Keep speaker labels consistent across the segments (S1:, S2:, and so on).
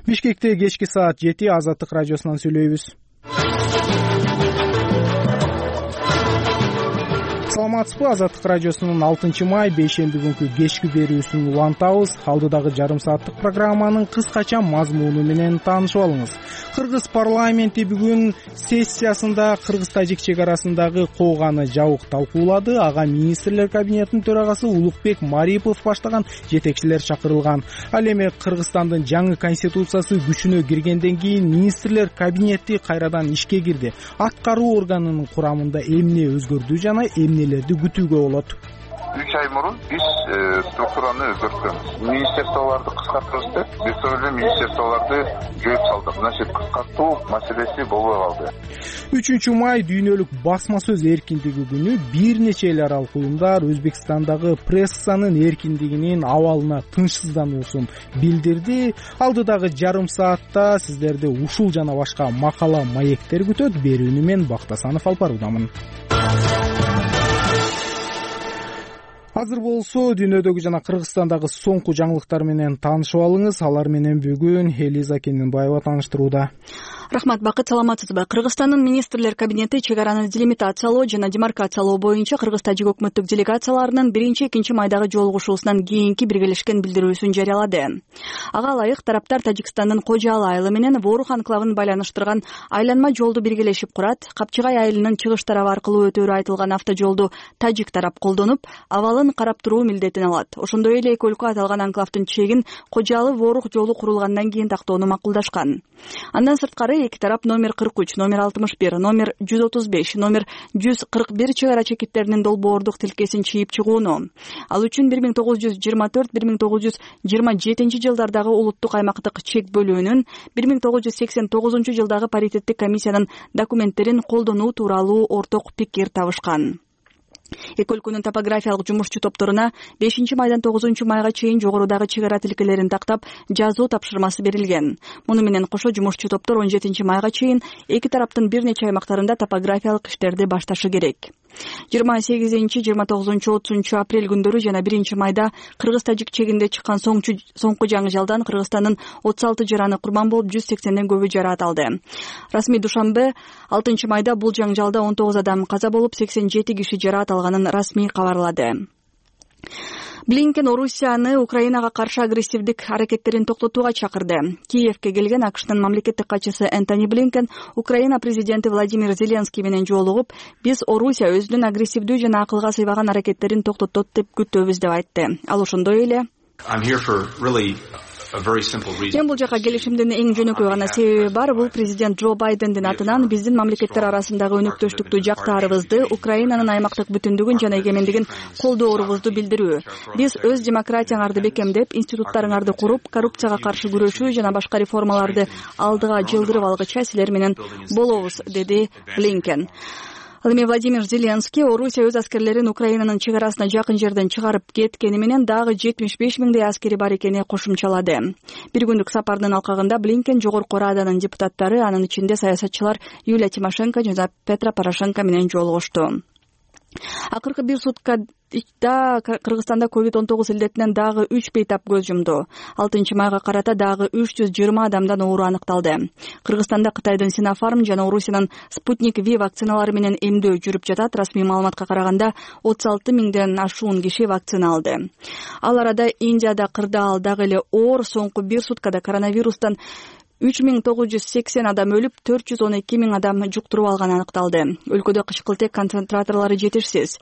S1: Бишкекте кечки саат 7 Азаттык радиосунан сүйлөйбүз. Саламатсызбы? Азаттык радиосунун 6 май бейшемби күнкү кечки берүүсүн улантабыз. Алдыдагы жарым сааттык программанын кыскача мазмуну менен таанышып алыңыз. Кыргыз парламенти бүгүн сессиясында Кыргыз-Тажик чек арасындагы кооганы жабык талкуулады. Ага министрлер кабинетинин төрагасы Улукбек Марипов баштаган жетекчилер чакырылган. Ал эми Кыргызстандын жаңы конституциясы күчүнө киргенден кийин министрлер кабинети кайрадан ишке кирди. Аткаруу органынын курамында эмне өзгөрдү жана эмнелерди күтүүгө болот?
S2: 3 ай мурун биз структураны өзгөрткөнбүз. Министрликтарды кыскартабыз деп, биз эле министрликтарды жөөп салдык. Значит, кыскартуу маселеси болбой калды.
S1: 3 май дүйнөлүк басма сөз эркиндиги күнү бир нече эл аралык уюмдар Өзбекстандагы прессанын эркиндигинин абалына тынчсыздануусун билдирди. Алдыдагы жарым саатта сиздерди ушул жана башка макала маектер күтөт. Берүүнү мен Бактасанов алып баруудамын. Азыр болсо дүйнөдөгү жана Кыргызстандагы соңку жаңылыктар менен таанышып алыңыз. Алар менен бүгүн Элиза Кененбаева тааныштырууда.
S3: Рахмат, Бакыт, саламатсызбы? Кыргызстандын министрлер кабинети чек араны делимитациялоо жана демаркациялоо боюнча Кыргыз-Тажик өкмөттүк делегацияларынын 1-2 майдагы жолугушуусунан кийинки биргелешкен билдирүүсүн жарыялады. Ага ылайык тараптар Тажикстандын Кожалы айылы менен Ворух анклавын байланыштырган айланма жолду биргелешип курат. Капчыгай айылынын чыгыш тарабы аркылуу өтөөрү айтылган автожолду Тажик тарап колдонуп, абалын карап туруу милдетин алат. Ошондой эле эки өлкө аталган анклавдын чегин Кожалы Ворух жолу курулгандан кийин тактоону макулдашкан. Андан сырткары эки тарап номер 43, номер 61, номер 135, номер 141 чек ара чекиттеринин долбоордук тилкесин чийип чыгууну. Ал үчүн 1924-1927 жылдардагы улуттук аймактык чек бөлүүнүн 1989 жылдагы паритеттик комиссиянын документтерин колдонуу тууралуу орток пикир табышкан. Эки өлкөнүн топографиялык жумушчу топторуна 5 майдан 9 майга чейин жогорудагы чек ара тилкелерин тактап жазуу тапшырмасы берилген. Муну менен кошо жумушчу топтор 17 майга чейин эки тараптын бир нече аймактарында топографиялык иштерди башташы керек. 28-29-30 апрель күндөрү жана 1 майда Кыргыз-Тажик чегинде чыккан соңку жаңы жалдан Кыргызстандын 36 жараны курман болуп 180ден көбү жараат алды. Расмий душанбе 6 майда бул жаңы жалда 19 адам каза болуп 87 киши жараат алганын расмий кабарлады. Блинкен Орусияны Украинага каршы агрессивдик аракеттерин токтотууга чакырды. Киевке келген АКШтын мамлекеттик катчысы Энтони Блинкен Украина президенти Владимир Зеленский менен жолугуп, биз Орусия өзүнүн агрессивдүү жана акылга сыйбаган аракеттерин токтотот деп күтөбүз деп айтты. Ал ошондой эле Мен бул жака келишимдин эң жөнөкөй гана себеби бар. Бул президент Джо Байдендин атынан биздин мамлекеттер арасындагы өнөктөштүктү жактаарыбызды, Украинанын аймактык бүтүндүгүн жана эгемендигин колдоорубузду билдирүү. Биз өз демократияңарды бекемдеп, институттарыңарды куруп, коррупцияга каршы күрөшүү жана башка реформаларды алдыга жылдырып алгыча силер менен болобуз, деди Блинкен. Ал эми Владимир Зеленский Орусия өз аскерлерин Украинанын чек арасына жакын жерден чыгарып кеткени менен дагы 75 миңдей аскери бар экени кошумчалады. Бир күндүк сапардын алкагында Блинкен жогорку раданын депутаттары, анын ичинде саясатчылар Юлия Тимошенко жана Петро Порошенко менен жолугушту. Акыркы бир суткада Кыргызстанда COVID-19 илдетинен дагы 3 бейтап көз жумду. 6 майга карата дагы 320 адамдан оору аныкталды. Кыргызстанда Кытайдын Sinopharm жана Орусиянын Sputnik V вакциналары менен эмдөө жүрүп жатат. Расмий маалыматка караганда 36 миңден ашуун киши вакцина алды. Ал арада Индияда кырдаал дагы эле оор соңку бир суткада коронавирустан 3980 адам өлүп, 412 миң адам жуктуруп алганы аныкталды. Өлкөдө кычкылтек концентраторлору жетишсиз.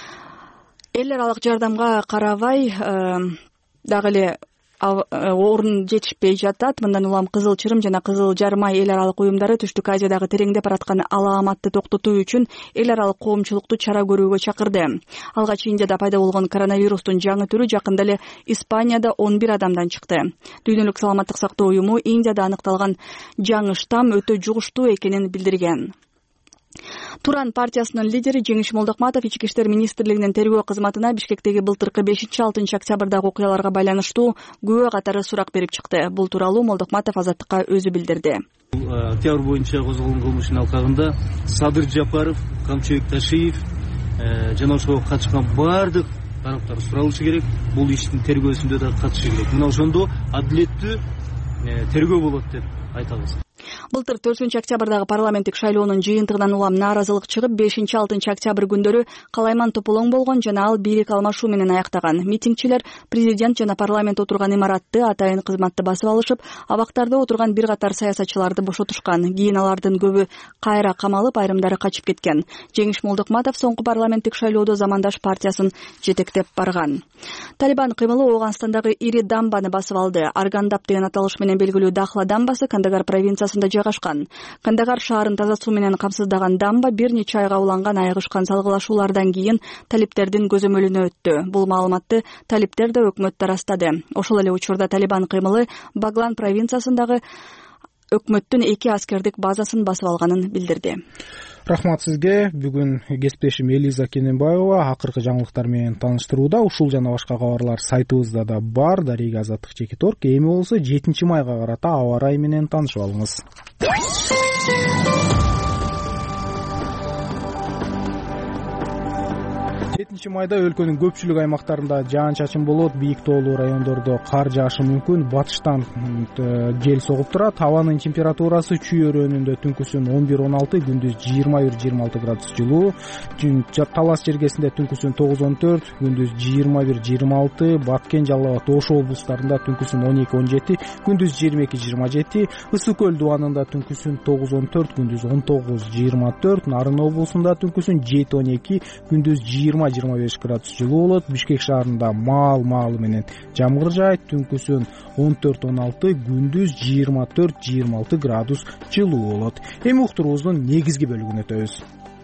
S3: Эл аралык жардамга карабай дагы эле орун жетишпей жатат. Мындан улам Кызыл Чырым жана Кызыл Жармай эл аралык уюмдары Түштүк Азиядагы тереңдеп бараткан аламатты токтотуу үчүн эл аралык коомчулукту чара көрүүгө чакырды. Алгач Индияда пайда болгон коронавирустун жаңы түрү жакында эле Испанияда 11 адамдан чыкты. Дүйнөлүк саламаттык сактоо уюму Индияда аныкталган жаңы штамм өтө жугуштуу экенин билдирген. Туран партиясынын лидери Жеңиш Молдокматов Ички иштер министрлигинин тергөө кызматына Бишкектеги былтыркы 5-6 октябрдагы окуяларга байланыштуу күбө катары сурак берип чыкты. Бул тууралуу Молдокматов Азаттыкка өзү билдирди.
S4: Октябрь боюнча козголгон кылмыштын алкагында Садыр Жапаров, Камчыбек Ташиев жана ошого катышкан бардык тараптар суралышы керек. Бул иштин тергөөсүндө да катышы керек. Мына ошондо адилеттүү тергөө болот деп айтабыз.
S3: Былтыр 4-октябрдагы парламенттик шайлоонун жыйынтыгынан улам нааразылык чыгып, 5-6 октябрь күндөрү калайман тополоң болгон жана ал бийлик алмашуу менен аяктаган. Митингчилер президент жана парламент отурган имаратты атайын кызматты басып алышып, абактарда отурган бир катар саясатчыларды бошотушкан. Кийин алардын көбү кайра камалып, айрымдары качып кеткен. Жеңиш Молдокматов соңку парламенттик шайлоодо Замандаш партиясын жетектеп барган. Талибан кыймылы Ооганстандагы ири дамбаны басып алды. Аргандап деген аталыш менен белгилүү Дахла дамбасы Кандагар провинциясында жайгашкан. Кандагар шаарын таза суу менен камсыздаган дамба бир нече айга уланган айыгышкан салгылашуулардан кийин талиптердин көзөмөлүнө өттү. Бул маалыматты талиптер да өкмөттө ырастады. Ошол эле учурда Талибан кыймылы Баглан провинциясындагы өкмөттүн 2 аскердик базасын басып алганын билдирди.
S1: Рахмат сизге. Бүгүн кесиптешим Элиза Кененбаева акыркы жаңылыктар менен тааныштырууда. Ушул жана башка кабарлар сайтыбызда да бар. Дарига Азаттык Чекиторг. Эми болсо 7 майга карата аба ырайы менен таанышып алыңыз. 7 майда өлкөнүн көпчүлүк аймактарында жаан-чачын болот, бийик тоолуу райондордо кар жаашы мүмкүн, батыштан жел согуп турат. Абанын температурасы Чүй өрөөнүндө түнкүсүн 11-16, күндүз 21-26 градус жылуу. Талас жергесинде түнкүсүн 9-14, күндүз 21-26, Баткен, Жалал Абад, Ош облустарында түнкүсүн 12-17, күндүз 22-27, Ысык көл дубанында түнкүсүн 9-14, күндүз 19-24, Нарын облусунда түнкүсүн 7-12, күндүз 20-25 градус жылуу болот. Бишкек шаарында маал-маалы менен жамгыр жаайт, түнкүсүн 14-16, күндүз 24-26 градус жылуу болот. Эми уктуруубуздун негизги бөлүгүнө өтөбүз.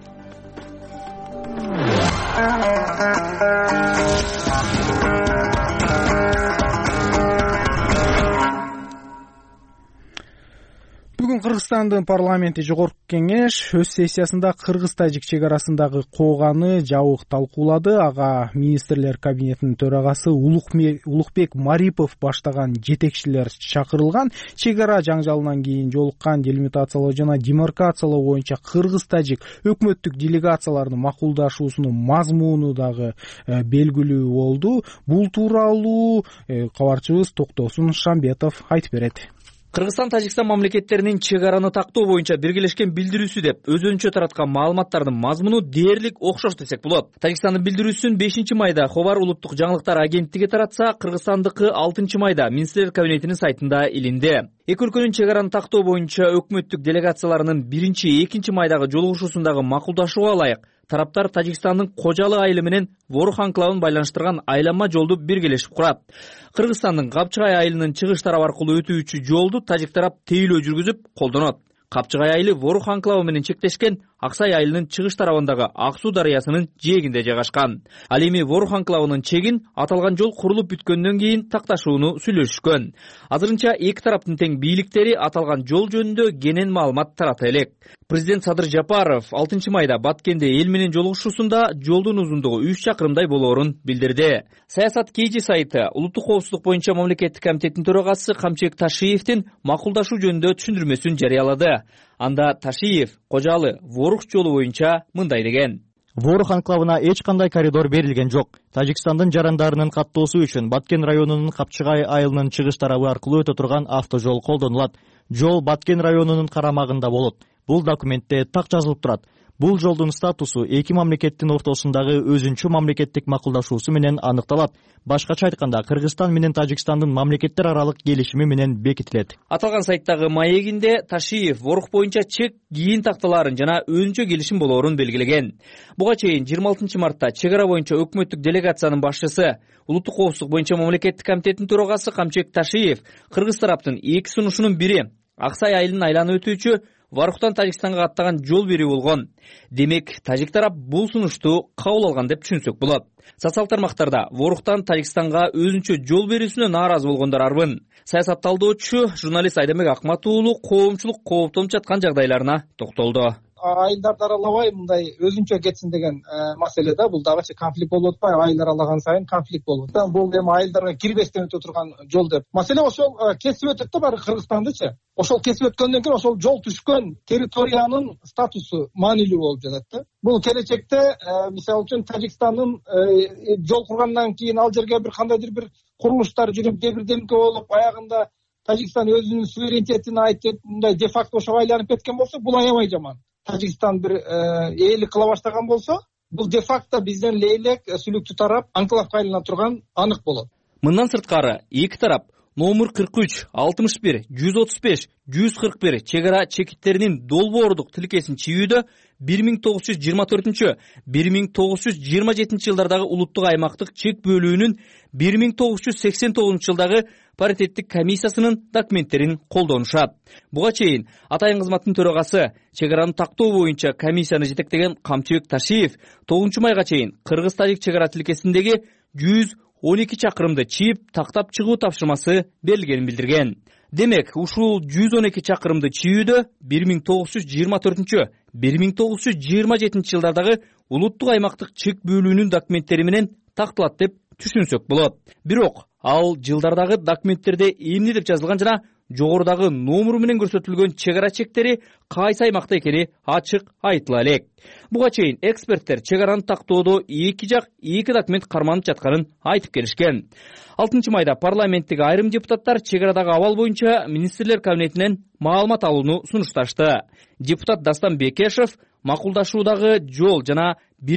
S1: Бүгүн Кыргызстандын парламенти Жогорку кеңеш өз сессиясында кыргыз-тажик чек арасындагы кооганы жабык талкуулады. Ага министрлер кабинетинин төрагасы Улукбек Марипов баштаган жетекчилер чакырылган. Чек ара жаңжалынан кийин жолуккан делимитациялоо жана демаркациялоо боюнча кыргыз-тажик өкмөттүк делегациялардын макулдашуусунун мазмуну дагы белгилүү болду. Бул тууралуу кабарчыбыз Токтосун Шамбетов айтып берет.
S5: Кыргызстан Тажикстан мамлекеттеринин чек араны тактоо боюнча биргелешкен билдирүүсү деп өзүнчө тараткан маалыматтардын мазмуну дээрлик окшош десек болот. Тажикстандын билдирүүсүн 5 майда Хобар улуттук жаңылыктар агенттиги таратса, Кыргызстандыкы 6 майда министрлер кабинетинин сайтында илинди. Эки өлкөнүн чек араны тактоо боюнча өкмөттүк делегацияларынын 1-2 майдагы жолугушуусундагы макулдашууга ылайык тараптар Тажикстандын Кожалы айылы менен Ворух анклавын байланыштырган айланма жолду биргелешип курат. Кыргызстандын Капчыгай айылынын чыгыш тарабы аркылуу өтүүчү жолду тажик тарап тейлөө жүргүзүп колдонот. Капчыгай айылы Ворух анклавы менен чектешкен, Аксай айылынын чыгыш тарабындагы Ак Суу дарыясынын жээгинде жайгашкан. Ал эми Ворух анклавынын чегин аталган жол курулуп бүткөндөн кийин такташууну сүйлөшүшкөн. Азырынча эки тараптын тең бийликтери аталган жол жөнүндө кенен маалымат тарата элек. Президент Садыр Жапаров 6 майда Баткенде эл менен жолугушуусунда жолдун узундугу 3 чакырымдай болоорун билдирди. Саясат KG сайты улуттук коопсуздук боюнча мамлекеттик комитеттин төрагасы Камчыбек Ташиевдин макулдашуу жөнүндө түшүндүрмөсүн жарыялады. Анда Ташиев Кожалы Ворух жолу боюнча мындай деген:
S6: Ворух анклавына эч кандай коридор берилген жок. Тажикстандын жарандарынын каттоосу үчүн Баткен районунун Капчыгай айылынын чыгыш тарабы аркылуу өтө турган автожол колдонулат. Жол Баткен районунун карамагында болот. Бул документте так жазылып турат. Бул жолдун статусу эки мамлекеттин ортосундагы өзүнчө мамлекеттик макулдашуусу менен аныкталат. Башкача айтканда, Кыргызстан менен Тажикстандын мамлекеттер аралык келишими менен бекитилет.
S5: Аталган сайттагы маегинде Ташиев Ворух боюнча чек кийин такталаарын жана өзүнчө келишим болоорун белгилеген. Буга чейин 26 мартта чек ара боюнча өкмөттүк делегациянын башчысы, улуттук коопсуздук боюнча мамлекеттик комитеттин төрагасы Камчыбек Ташиев кыргыз тараптын эки сунушунун бири Аксай айылын айланып өтүүчү Варухтан Тажикстанга аттаган жол берүү болгон. Демек, тажик тарап бул сунушту кабыл алган деп түшүнсөк болот. Социал тармактарда Варухтан Тажикстанга өзүнчө жол берүүсүнө нааразы болгондор арбын. Саясат талдоочу журналист Айдамбек Акмат уулу коомчулук кооптонуп жаткан жагдайларына токтолду.
S7: Айылдарды аралабай мындай өзүнчө кетсин деген маселе да, бул дагы конфликт болуп атпайбы? Айыл аралаган сайын конфликт болот. Бул эми айылдарга кирбестен өтө турган жол деп. Маселе ошол кесип өтөт да баары Кыргызстандычы. Ошол кесип өткөндөн кийин ошол жол түшкөн территориянын статусу маанилүү болуп жатат да. Бул келечекте мисалы үчүн Тажикстандын жол кургандан кийин ал жерге бир кандайдыр бир курулуштар жүрүп, дебир-демке болуп, аягында Тажикстан өзүнүн суверенитетин айтып мындай де факто ошого айланып кеткен болсо, бул аябай жаман. Тажикстан бир ээлик кыла баштаган болсо, бул де факто бизден лейлек сүлүктүү тарап анклавга айлана турган анык болот.
S5: Мындан сырткары эки тарап номер 43, 61, 135, 141 чегара чекиттеринин долбоордук тилкесин чийүүдө 1924-1927 жылдардагы улуттук аймактык чек бөлүүнүн 1989 жылдагы паритеттик комиссиясынын документтерин колдонушат. Буга чейин атайын кызматтын төрагасы чегараны тактоо боюнча комиссияны жетектеген Камчыбек Ташиев 9 майга чейин кыргыз-тажик чегара тилкесиндеги 112 чакырымды чийип тактап чыгуу тапшырмасы берилгенин билдирген. Демек, ушул 112 чакырымды чийүүдө 1924-1927 жылдардагы улуттук аймактык чек бөлүүнүн документтери менен такталат деп түшүнсөк болот. Бирок ал жылдардагы документтерде эмне деп жазылган жана жогорудагы номеру менен көрсөтүлгөн чегара чектери кайсы аймакта экени ачык айтыла элек. Буга чейин эксперттер чегараны тактоодо эки жак эки документ карманып жатканын айтып келишкен. 6 майда парламенттеги айрым депутаттар чегарадагы абал боюнча министрлер кабинетинен маалымат алууну сунушташты. Депутат Дастан Бекешев макулдашуудагы жол жана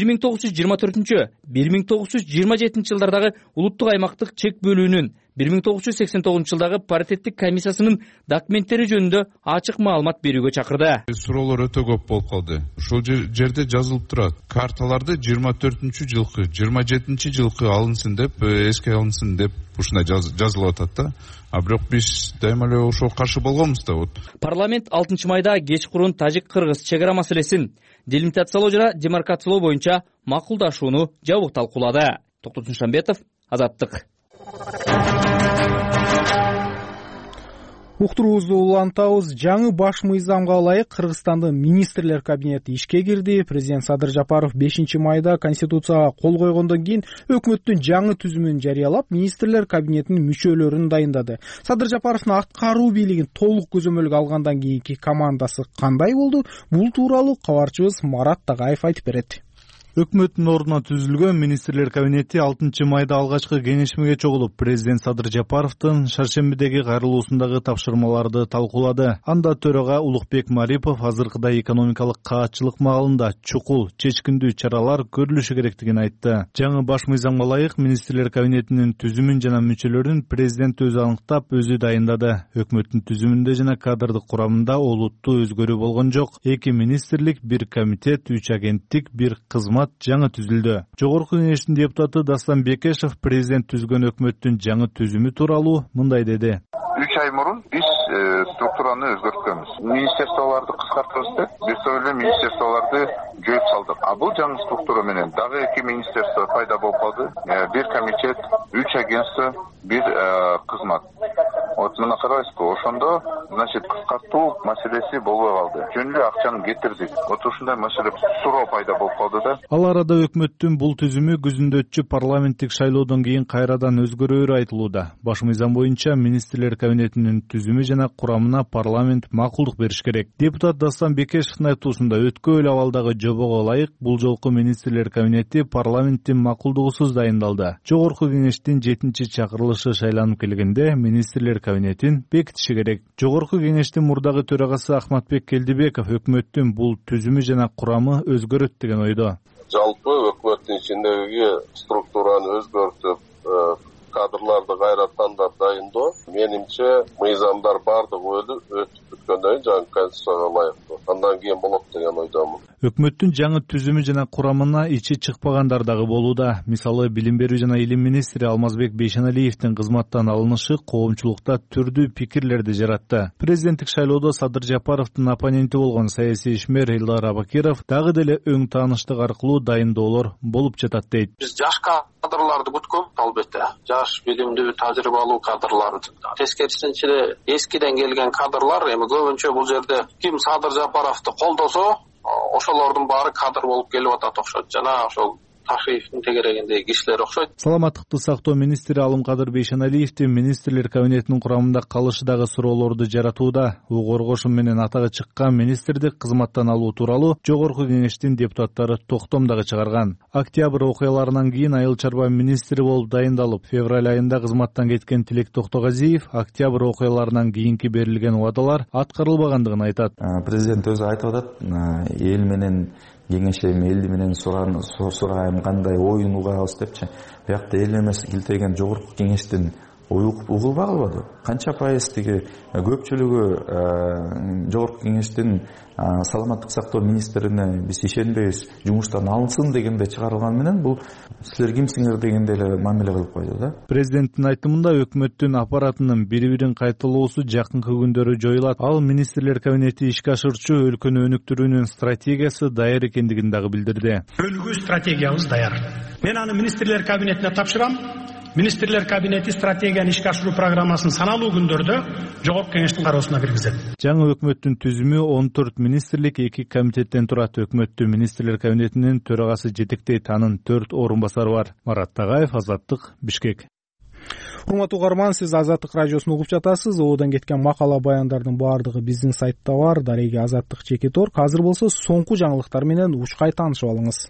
S5: 1924-1927 жылдардагы улуттук аймактык чек бөлүүнүн 1989 жылдагы паритеттик комиссиясынын документтери жөнүндө ачык маалымат берүүгө чакырды.
S8: Суроолор өтө көп болуп калды. Ушул жерде жазылып турат. Карталарды 24-жылкы, 27-жылкы алынсын деп, эске алынсын деп ушундай жазылып атат да. А бирок биз дайыма эле ошого каршы болгонбуз да.
S5: Парламент 6 майда кечкурун тажик-кыргыз чегара маселесин делимитациялоо жана демаркациялоо боюнча макулдашууну жабык талкуулады. Токтот Нушанбетов, Азаттык.
S1: Уктуруубузду улантабыз. Жаңы баш мыйзамга ылайык Кыргызстандын министрлер кабинети ишке кирди. Президент Садыр Жапаров 5 майда Конституцияга кол койгондон кийин өкмөттүн жаңы түзүмүн жарыялап, министрлер кабинетинин мүчөлөрүн дайындады. Садыр Жапаровдун аткаруу бийлигин толук көзөмөлгө алгандан кийинки командасы кандай болду? Бул тууралуу кабарчыбыз Марат Тагаев айтып берет.
S9: Өкмөттүн ордуна түзүлгөн министрлер кабинети 6 майда алгачкы кеңешмеге чогулуп, президент Садыр Жапаровдун шаршембидеги кайрылуусундагы тапшырмаларды талкуулады. Анда төрага Улукбек Марипов азыркыдай экономикалык каатчылык маалында чукул, чечкиндүү чаралар көрүлүшү керектигин айтты. Жаңы баш мыйзамга ылайык министрлер кабинетинин түзүмүн жана мүчөлөрүн президент өзү аныктап, өзү дайындады. Өкмөттүн түзүмүндө жана кадрдык курамында олуттуу өзгөрүү болгон жок. 2 министрлик, 1 комитет, 3 агенттик, 1 кызмат жаңы түзүлдү. Жогорку кеңештин депутаты Дастан Бекешев президент түзгөн өкмөттүн жаңы түзүмү тууралуу мындай деди.
S2: 3 ай мурун биз структураны өзгөрткөнбүз. Министрликтарды кыскартабыз деп, биз эле министрликтарды жөөп салдык. А бул жаңы структура менен дагы 2 министрликта пайда болуп калды. 1 комитет, 3 агентство, 1 кызмат. Вот мына карайсызбы, ошондо, значит, кыскартуу маселеси болбой калды. Жөн эле акчаны кетирдик. Вот ушундай маселе суроо пайда болуп калды да.
S9: Ал арада өкмөттүн бул түзүмү күзүндө өтчү парламенттик шайлоодон кийин кайрадан өзгөрөөрү айтылууда. Баш мыйзам боюнча министрлер кабинетинин түзүмү жана курамына парламент макулдук бериш керек. Депутат Дастан Бекешевдин айтуусунда өткөн абалдагы жобого ылайык бул жолку министрлер кабинети парламенттин макулдугусуз дайындалды. Жогорку кеңештин 7-чакырылышы шайланып келгенде министрлер кабинетин бекитиши керек. Жогорку кеңештин мурдагы төрагасы Ахматбек Келдибеков өкмөттүн бул түзүмү жана курамы өзгөрөт деген ойдо.
S10: Жалпы өкмөттүн ичиндеги структураны өзгөртүп, кадрларды кайра тандап дайындоо, менимче мыйзамдар бардыгы өтүп бүткөндөн кийин жаңы конституцияга ылайыктуу. Андан кийин болот деген ойдомун.
S9: Өкмөттүн жаңы түзүмү жана курамына ичи чыкпагандар дагы болууда. Мисалы, билим берүү жана илим министри Алмазбек Бейшеналиевдин кызматтан алынышы коомчулукта түрдүү пикирлерди жаратты. Президенттик шайлоодо Садыр Жапаровдун оппоненти болгон саясий ишмер Элдар Абакиров дагы деле өң тааныштык аркылуу дайындоолор болуп жатат дейт.
S11: Биз жаш кадрларды күткөнбүз, албетте. Жаш, билимдүү, тажрыйбалуу кадрларды. Тескерисинче эскиден келген кадрлар эми көбүнчө бул жерде ким Садыр Жапаровду колдосо, ошолордун баары кадр болуп келип атат окшойт. Жана ошол Ташиевдин тегерегиндеги кишилер окшойт.
S9: Саламаттыкты сактоо министри Алымкадыр Бейшеналиевдин министрлер кабинетинин курамында калышы дагы суроолорду жаратууда. Коргошум менен атагы чыккан министрди кызматтан алуу тууралуу жогорку кеңештин депутаттары токтом дагы чыгарган. Октябрь окуяларынан кийин айыл чарба министри болуп дайындалып, февраль айында кызматтан кеткен Тилек Токтогазиев октябрь окуяларынан кийинки берилген убадалар аткарылбагандыгын айтат.
S12: Президент өзү айтып атат, эл менен кеңешем, элди менен сурайм, кандай оюн угабыз депчи. Биякта эл эмес килтеген жогорку кеңештин угулбагылбады. Канча пайыз тиги көпчүлүгү жогорку кеңештин саламаттык сактоо министрине биз ишенбейбиз, жумуштан алынсын дегенде чыгарылган менен бул силер кимсиңер дегенде эле мамиле кылып койду да.
S9: Президенттин айтымында өкмөттүн аппаратынын бири-бирин кайталоосу жакынкы күндөрү жоюлат. Ал министрлер кабинети ишке ашырчу өлкөнү өнүктүрүүнүн стратегиясы даяр экендигин дагы билдирди.
S13: Өлгүү стратегиябыз даяр. Мен аны министрлер кабинетине тапшырам. Министрлер кабинети стратегияны ишке ашыруу программасын саналуу күндөрдө жогорку кеңештин кароосуна киргизет.
S9: Жаңы өкмөттүн түзүмү 14 министрлик 2 комитеттен турат. Өкмөттү министрлер кабинетинин төрагасы жетектейт. Анын 4 орун басары бар. Марат Тагаев, Азаттык, Бишкек.
S1: Урматтуу угарман, сиз Азаттык радиосун угуп жатасыз. Оодон кеткен макала баяндардын баардыгы биздин сайтта бар. Дареги Азаттык чекит орг. Азыр болсо соңку жаңылыктар менен учкай таанышып алыңыз.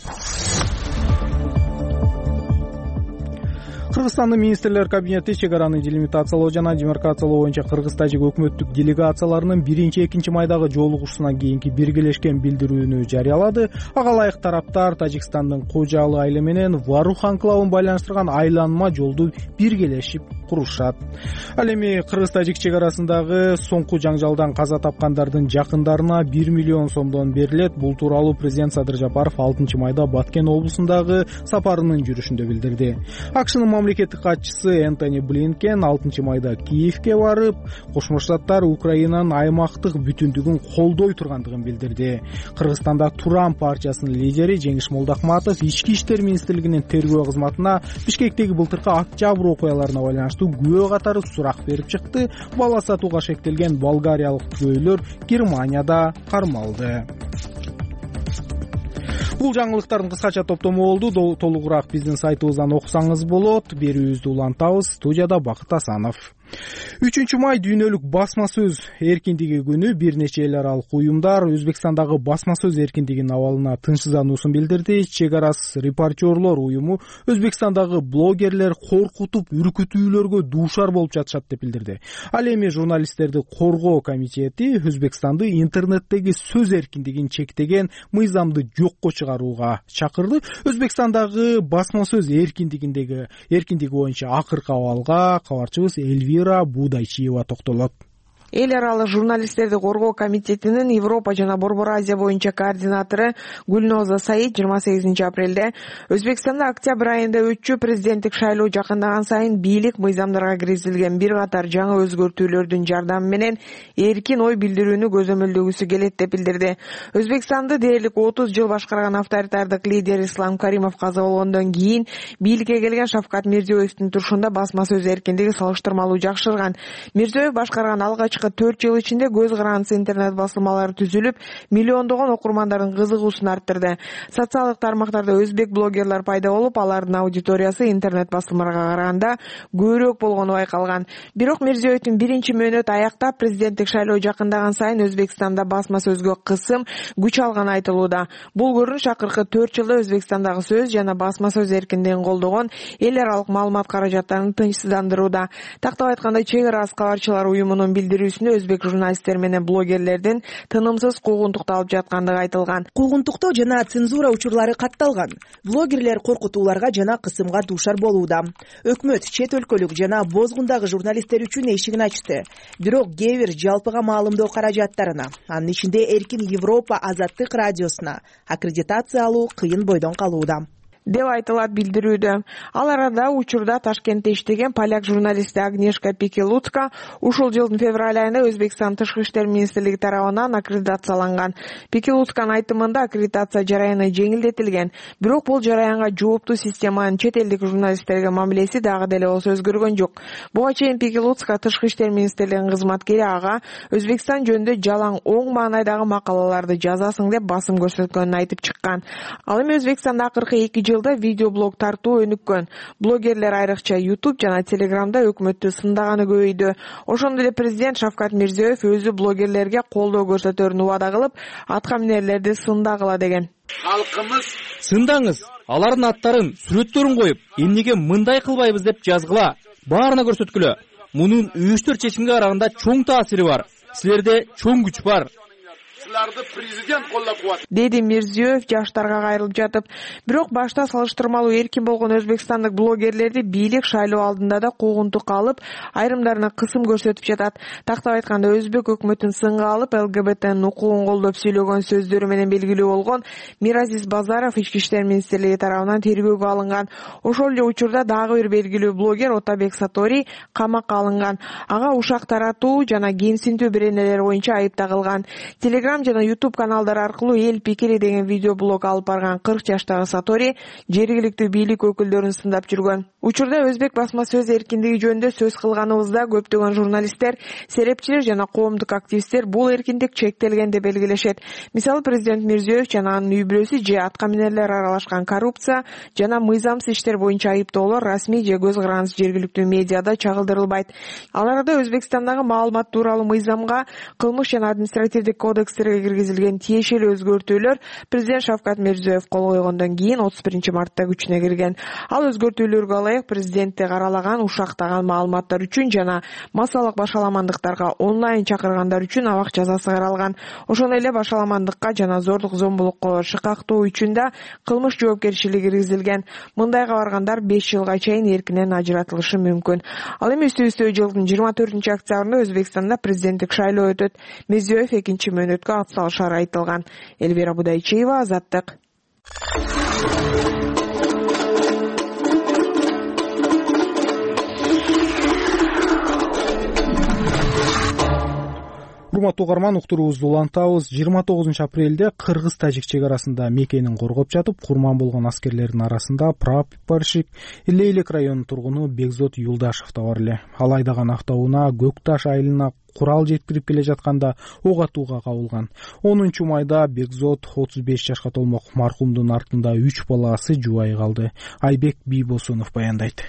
S1: Кыргызстандын министрлер кабинети чек араны делимитациялоо жана демаркациялоо боюнча кыргыз-тажик өкмөттүк делегацияларынын 1-2 майдагы жолугушуусунан кийинки биргелешкен билдирүүнү жарыялады. Ага ылайык тараптар Тажикстандын Кожалы айылы менен Варух анклавын байланыштырган айланма жолду биргелешип курушат. Ал эми кыргыз-тажик чек арасындагы соңку жаңжалдан каза тапкандардын жакындарына 1 миллион сомдон берилет. Бул тууралуу президент Садыр Жапаров 6 майда Баткен облусундагы сапарынын жүрүшүндө билдирди. АКШнын мамлекеттик катчысы Энтони Блинкен 6 майда Киевке барып, Кошмо Штаттар Украинанын аймактык бүтүндүгүн колдой тургандыгын билдирди. Кыргызстанда Туран партиясынын лидери Жеңиш Молдохматов ички иштер министрлигинин тергөө кызматына Бишкектеги былтыркы октябрь окуяларына байланыштуу күбө катары сурак берип чыкты. Бала сатууга шектелген болгариялык күбөлөр Германияда кармалды. Бул жаңылыктардын кыскача топтому болду. Толугураак биздин сайтыбыздан окусаңыз болот. Берүүбүздү улантабыз. Студияда Бакыт Асанов. 3 май дүйнөлүк басма сөз эркиндиги күнү. Бир нече эл аралык уюмдар Өзбекстандагы басма сөз эркиндигинин абалына тынчсыздануусун билдирди. Чек арасы репортерлор уюму Өзбекстандагы блогерлер коркутуп, үркүтүүлөргө дуушар болуп жатышат деп билдирди. Ал эми журналисттерди коргоо комитети Өзбекстанды интернеттеги сөз эркиндигин чектеген мыйзамды жокко чыгарууга чакырды. Өзбекстандагы басма сөз эркиндиги боюнча акыркы абалга кабарчыбыз Эльвира Будайчиева токтолот.
S14: Эл аралык журналисттерди коргоо комитетинин Европа жана Борбор Азия боюнча координатору Гүлноза Саид 28 апрелде Өзбекстанда октябрь айында өтчү президенттик шайлоо жакындаган сайын бийлик мыйзамдарга киргизилген бир катар жаңы өзгөртүүлөрдүн жардамы менен эркин ой билдирүүнү көзөмөлдөгүсү келет деп билдирди. Өзбекстанды дээрлик 30 жыл башкарган авторитардык лидер Ислам Каримов каза болгондон кийин бийликке келген Шавкат Мирзиёевдин турушунда басма сөз эркиндиги салыштырмалуу жакшырган. Мирзиёев башкарган алгачкы 4 жыл ичинде көз карандысы интернет басылмалары түзүлүп, миллиондогон окурмандардын кызыгуусун арттырды. Социалдык тармактарда өзбек блогерлер пайда болуп, алардын аудиториясы интернет басылмаларга караганда көбүрөөк болгону байкалган. Бирок Мирзиёевдин биринчи мөөнөтү аяктап, президенттик шайлоо жакындаган сайын Өзбекстанда басма сөзгө кысым күч алганы айтылууда. Бул көрүнүш акыркы 4 жылда Өзбекстандагы сөз жана басма сөз эркиндигин колдогон эл аралык маалымат каражаттарын тынчсыздандырууда. Тактап айтканда, чек арасы кабарчылар уюмунун билдирүүсүндө өзбек журналисттер менен блогерлердин тынымсыз куугунтукталып жаткандыгы айтылган.
S15: Куугунтуктоо жана цензура учурлары катталган. Блогерлер коркутууларга жана кысымга дуушар болууда. Өкмөт чет өлкөлүк жана бозгундагы журналисттер үчүн эшигин ачты. Бирок кээ бир жалпыга маалымдоо каражаттарына, анын ичинде Эркин Европа Азаттык радиосуна аккредитация алуу кыйын бойдон калууда.
S14: деп айтылат билдирүүдө. Ал арада учурда Ташкентте иштеген поляк журналисти Агнешка Пекелуцка ушул жылдын февраль айында Өзбекстан Тышкы иштер министрлиги тарабынан аккредитацияланган. Пекелуцканын айтымында аккредитация жараяны жеңилдетилген. Бирок бул жараянга жооптуу системанын чет элдик журналисттерге мамилеси дагы деле болсо өзгөргөн жок. Буга чейин Пекелуцка Тышкы иштер министрлигинин кызматкери ага Өзбекстан жөнүндө жалаң оң маанайдагы макалаларды жазасың деп басым көрсөткөнүн айтып чыккан. Ал эми Өзбекстанда акыркы 2 жылда видеоблог тартуу өнүккөн. Блогерлер айрыкча YouTube жана Telegramда өкмөттү сындаганы көбөйдү. Ошондой эле президент Шавкат Мирзиёев өзү блогерлерге колдоо көрсөтөрүн убада кылып, аткаминерлерди сындагыла деген.
S5: Халкыбыз сындаңыз, алардын аттарын, сүрөттөрүн коюп, эмнеге мындай кылбайбыз деп жазгыла. Баарына көрсөткүлө. Мунун үйүштөр чечимге караганда чоң таасири бар. Силерде чоң күч бар.
S14: Президент деди Мирзиёев жаштарга кайрылып жатып. Бирок башта салыштырмалуу эркин болгон өзбекстандык блогерлерди бийлик шайлоо алдында да куугунтукка алып, айрымдарына кысым көрсөтүп жатат. Тактап айтканда өзбек өкмөтүн сынга алып, ЛГБТнын укугун колдоп сүйлөгөн сөздөрү менен белгилүү болгон Миразис Базаров Ички иштер министрлиги тарабынан тергөөгө алынган. Ошол эле учурда дагы бир белгилүү блогер Отабек Сатори камакка алынган. Ага ушак таратуу жана кемсинтүү беренелери боюнча айып тагылган. Telegram жана YouTube каналдары аркылуу эл пикири деген видеоблог алып барган 40 жаштагы Сатори жергиликтүү бийлик өкүлдөрүн сындап жүргөн. Учурда өзбек басма сөз эркиндиги жөнүндө сөз кылганыбызда көптөгөн журналисттер, серепчилер жана коомдук активисттер бул эркиндик чектелген деп белгилешет. Мисалы президент Мирзиёев жана анын үй бүлөсү же аткаминерлер аралашкан коррупция жана мыйзамсыз иштер боюнча айыптоолор расмий же көз карандысыз жергиликтүү медиада чагылдырылбайт. Ал арада Өзбекстандагы маалымат тууралуу мыйзамга, кылмыш жана административдик кодекстерге киргизилген тиешелүү өзгөртүүлөр президент Шавкат Мирзиёев кол койгондон кийин 31-мартта күчүнө кирген. Ал өзгөртүүлөргө ылайык президентти каралаган ушактаган маалыматтар үчүн жана массалык башаламандыктарга онлайн чакыргандар үчүн абак жазасы каралган. Ошондой эле башаламандыкка жана зордук зомбулукка шыкактоо үчүн да кылмыш жоопкерчилиги киргизилген. Мындайга баргандар 5 жылга чейин эркинен ажыратылышы мүмкүн. Ал эми үстү-үстү жылдын 24-октябрында Өзбекстанда президенттик шайлоо өтөт. Мирзиёев 2-мөөнөткө атсалышары айтылган. Элвира Будайчиева, Азаттык.
S1: Урматтуу угарман, уктуруубузду улантабыз. 29-апрелде кыргыз-тажик чек арасында мекенин коргоп жатып, курман болгон аскерлердин арасында прапорщик Лейлек районунун тургуну Бекзот Юлдашев да бар эле. Ал айдаган автоунаа Көкташ айылына курал жеткирип келе жатканда ок атууга кабылган. 10-майда Бекзот 35 жашка толмок маркумдун артында 3 баласы жубайы калды. Айбек Бийбосунов баяндайт.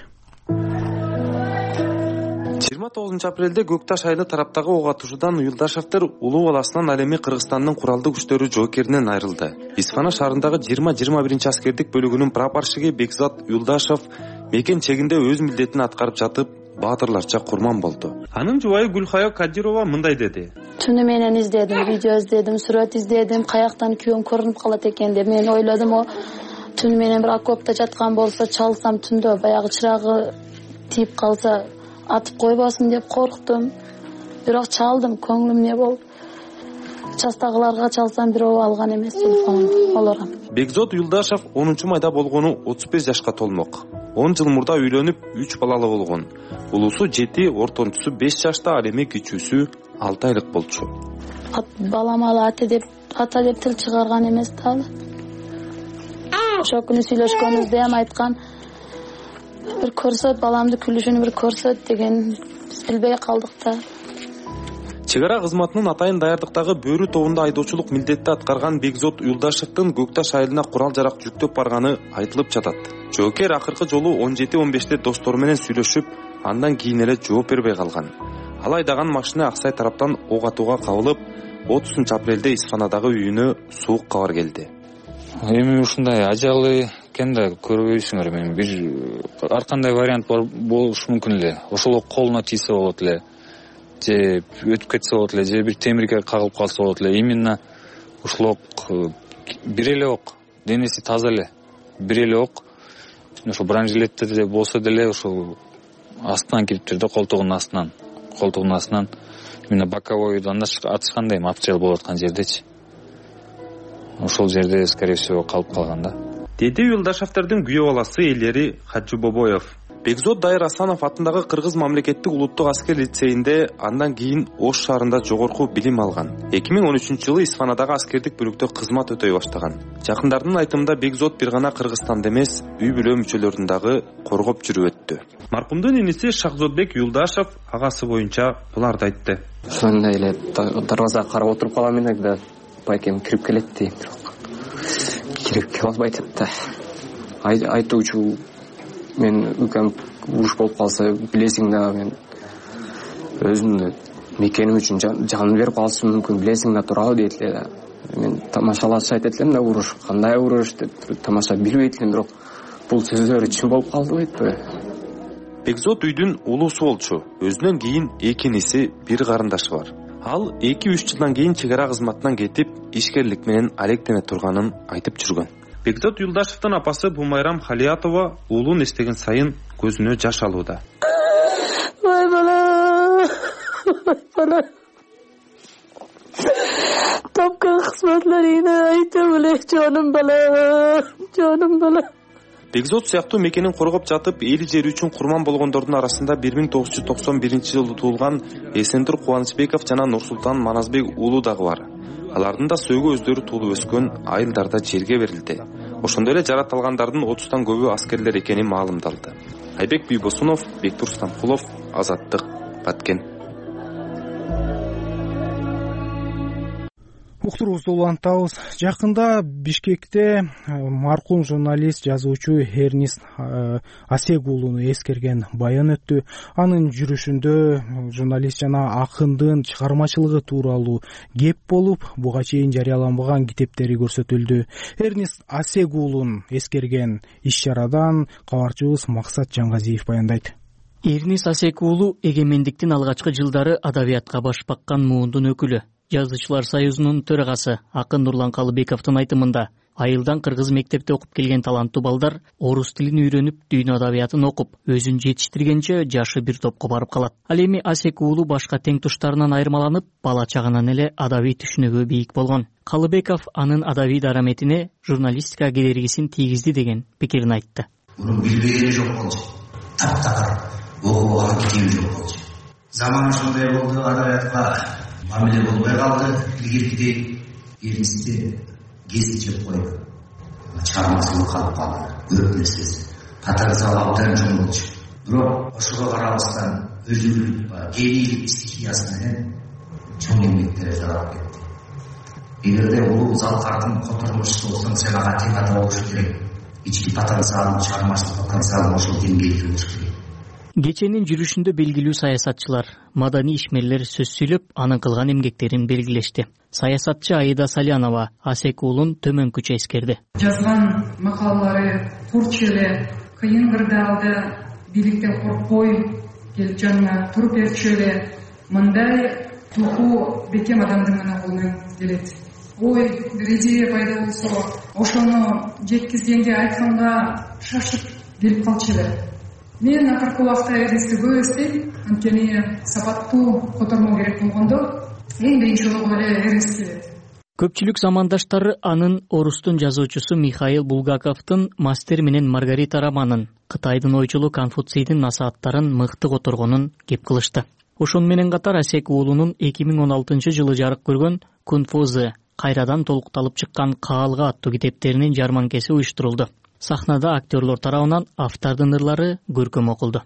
S16: 29-апрелде Көкташ айылы тараптагы ок атуучудан Юлдашевдер улуу баласынан ал эми Кыргызстандын куралдуу күчтөрү жоокеринен айрылды. Исфана шаарындагы 20-21 аскердик бөлүгүнүн прапорщиги Бекзот Юлдашев мекен чегинде өз милдетин аткарып жатып, баатырларча курман болду. Анын жубайы Гүлхая Кадирова мындай деди.
S17: Түнү менен издедим, видео издедим, сүрөт издедим, каяктан күйөөм көрүнүп калат экен деп мен ойлодум. Түнү менен бир окопто жаткан болсо, чалсам түндө баягы чырагы тийип калса атып койбосын деп корктум. Бирок чалдым, көңүлүм эмне болуп. Частагыларга чалсам бирөө алган эмес телефонумду олорго.
S16: Бекзот Юлдашев 10-майда болгону 35 жашка толмок. 10 жыл мурда үйлөнүп 3 балалы болгон. Улусу 7, ортончусу 5 жашта, ал эми кичүүсү 6 айлык болчу.
S17: Балама ата деп тил чыгарган эмес да ал. Ошол күнү сүйлөшкөнүбүздө ham айткан, бир көрсөт, баламды күлүшүнү бир көрсөт деген, биз билбей калдык да.
S16: Чек ара кызматынын атайын даярдыктагы бөрү тобунда айдоочулук милдетти аткарган Бекзот Юлдашевдин Көкташ айылына курал жарак жүктөп барганы айтылып жатат. Жоокер акыркы жолу 17-15те достору менен сүйлөшүп, андан кийин эле жооп бербей калган. Ал айдаган машина Аксай тараптан ок атууга кабылып, 30-апрелде Исфанадагы үйүнө суук кабар келди.
S18: Эми ушундай ажалы экен да көрбөйсүңөр, мен бир ар кандай вариант болушу мүмкүн эле. Ошол колуна тийсе болот эле, же өтүп кетсе болот эле, же бир темирге кагылып калса болот эле. Именно ушул бир эле ок, денеси таза эле, бир эле ок. Ошо бронежилетте болсо деле ошол астынан кириптир да, колтугунун астынан именно боковойдон атышкандай, обстрел болуп аткан жердечи. Ошол жерде, скорее всего, калып калган да.
S16: деди Юлдашевтердин күйөө баласы Элери Хаджибобоев. Бекзод Дайыр Асанов атындагы Кыргыз мамлекеттик улуттук аскер лицейинде, андан кийин Ош шаарында жогорку билим алган. 2013-жылы Исфанадагы аскердик бөлүктө кызмат өтөй баштаган. Жакындардын айтымында Бекзод бир гана Кыргызстанда эмес, үй бүлө мүчөлөрүн дагы коргоп жүрүп өттү. Маркумдун иниси Шахзодбек Юлдашев агасы боюнча буларды айтты.
S19: Ошондой эле дарбазага карап отуруп калам эле да байкем кирип келет дейм. Кирип келе албайт да. Айтуучу мен үкем уруш болуп калса билесиң да, мен өзүмдү мекеним үчүн жанын берип калышым мүмкүн, билесиң да туурабы дейт эле да. Мен тамашалашып айтат элем да, уруш кандай уруш деп тамаша билбейт элем, бирок бул сөздөр чын болуп калдыбы?
S16: Бекзод үйдүн улуусу болчу. Өзүнөн кийин эки иниси, бир карындашы бар. Ал 2-3 жылдан кийин чек ара кызматынан кетип, ишкерлик менен алектене турганын айтып жүргөн. Бекзод Юлдашевдин апасы Бумайрам Халиятова уулун эстеген сайын көзүнө жаш алууда.
S17: Ой бала, бала. Тапкан кызматларыңды айтып эле, жаным бала, жаным бала.
S16: Бекзод сыяктуу мекенин коргоп жатып, эли жери үчүн курман болгондордун арасында 1991-жылы туулган Эсендир Кубанычбеков жана Нурсултан Маназбек уулу дагы бар. Алардын да сөөгө өздөрү туулуп өскөн айылдарда жерге берилди. Ошондой эле жаратылгандардын 30тан көбү аскерлер экени маалымдалды. Айбек Бийбосунов, Бектур Стамкулов, Азаттык, Баткен.
S1: Уктурубузду улантабыз. Жакында Бишкекте маркум журналист, жазуучу Эрнист Асек уулуну эскерген баян өттү. Анын жүрүшүндө журналист жана акындын чыгармачылыгы тууралуу кеп болуп, буга чейин жарыяланбаган китептери көрсөтүлдү. Эрнист Асек уулун эскерген иш-чарадан кабарчыбыз Максат Жангазиев баяндайт.
S20: Эрнист Асек уулу эгемендиктин алгачкы жылдары адабиятка баш баккан муундун өкүлү. Жазуучулар союзунун төрагасы Акын Нурлан Калыбековдун айтымында, айылдан кыргыз мектепте окуп келген таланттуу балдар орус тилин үйрөнүп, дүйнө адабиятын окуп, өзүн жетиштиргенче жашы бир топко барып калат. Ал эми Асек уулу башка тең туштарынан айырмаланып, бала чагынан эле адабий түшүнүгү бийик болгон. Калыбеков анын адабий дараметине журналистика кедергисин тийгизди деген пикирин айтты.
S21: Мунун билбегени жок болчу. Таптакыр окуган китеби жок болчу. Заман ошондой болду, адабиятка мамиле болбой калды. Илгиркидей Эрнистти кесип жеп койду. Чыгармачылык калып калды. Көп нерсеси катарса абдан жөн болчу. Бирок ошого карабастан өзүнүн гений стихиясы менен чоң эмгектери жаралып кетти. Эгерде улуу залкардын которулушу болсоң, сен ага тең ата болуш керек. Ички потенциалын, чыгармачылык потенциалын ошол деңгээлде болуш керек.
S20: Кеченин жүрүшүндө белгилүү саясатчылар, маданий ишмерлер сөз сүйлөп, анын кылган эмгектерин белгилешти. Саясатчы Аида Салянова Асек уулун төмөнкүчө эскерди.
S22: Жазган макалалары курч эле, кыйын кырдаалда бийликтен коркпой келип жанына туруп берчү эле, мындай духу бекем адамдын гана колунан келет. Ой, бир идея пайда болсо, ошону жеткизгенге, айтканга шашып келип калчу эле. Мен акыркы убакта Эрнистти көп эстейм, анткени сапаттуу котормо керек болгондо эң биринчи жолу эле Эрнист келет.
S20: Көпчүлүк замандаштары анын орустун жазуучусу Михаил Булгаковдун «Мастер менен Маргарита» романын, Кытайдын ойчулу Конфуцийдин насааттарын мыкты которгонун кеп кылышты. Ошону менен катар Асек уулунун 2016-жылы жарык көргөн «Кунфузы» кайрадан толукталып чыккан «Каалга» аттуу китептеринин жарманкеси уюштурулду. Сахнада актерлор тарабынан автордун ырлары көркөм окулду.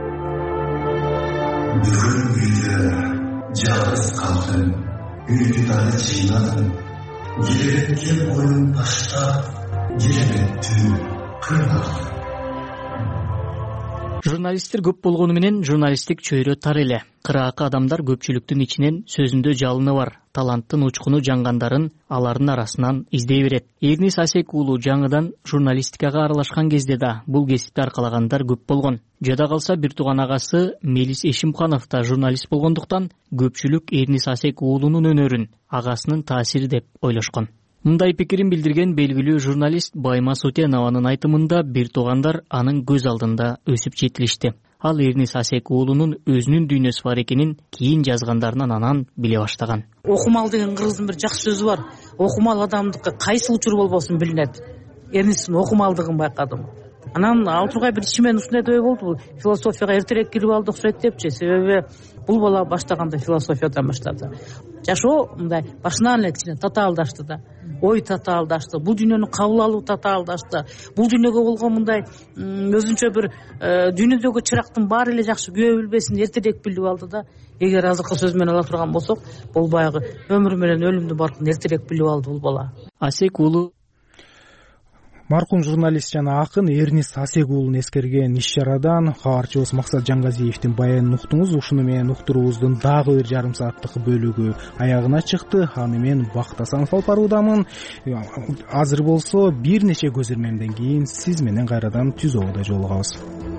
S21: Бүгүн үйдө жалгыз калдым, үйдү дагы жыйнадым. Келебетке боюн таштап, келебеттү кыйнадым.
S20: Журналисттер көп болгону менен журналисттик чөйрө тар эле. Кыраакы адамдар көпчүлүктүн ичинен сөзүндө жалыны бар, таланттын учкуну жангандарын алардын арасынан издей берет. Эрнист Асек уулу жаңыдан журналистикага аралашкан кезде да бул кесипти аркалагандар көп болгон. Жада калса бир тууган агасы Мелис Эшимханов да журналист болгондуктан көпчүлүк Эрнист Асек уулунун өнөрүн агасынын таасири деп ойлошкон. Мындай пикирин билдирген белгилүү журналист Байма Сутенованын айтымында бир туугандар анын көз алдында өсүп жетилишти. Ал Эрнист Асек уулунун өзүнүн дүйнөсү бар экенин кийин жазгандарынан анан биле баштаган.
S23: Окумал деген кыргыздын бир жакшы сөзү бар. Окумал адамдыкы кайсы учур болбосун билинет.
S3: Эрнисттин окумалдыгын байкадым. Анан ал тургай бир ичимен ушундай ой болду, философияга эртерээк кирип алды окшойт депчи. Себеби бул бала баштаганда философиядан баштады. Жашоо мындай башынан эле кичине татаалдашты да. Ой татаалдашты, бул дүйнөнү кабыл алуу татаалдашты. Бул дүйнөгө болгон мындай өзүнчө бир дүйнөдөгү чырактын баары эле жакшы күйө билбесин эртерээк билип алды да. Эгер азыркы сөз менен ала турган болсок, бул баягы өмүр менен өлүмдүн баркын эртерээк билип алды бул бала.
S20: Асек уулу
S1: маркум журналист жана акын Эрнист Асек уулун эскерген иш-чарадан кабарчыбыз Максат Жаңгазиевдин баянын уктуңуз. Ушуну менен уктуруубуздун дагы бир жарым сааттык бөлүгү аягына чыкты. Аны мен Бакыт Асанов алып баруудамын. Азыр болсо бир нече көзөрмөмдөн кийин сиз менен кайрадан түзөөгө жолугабыз.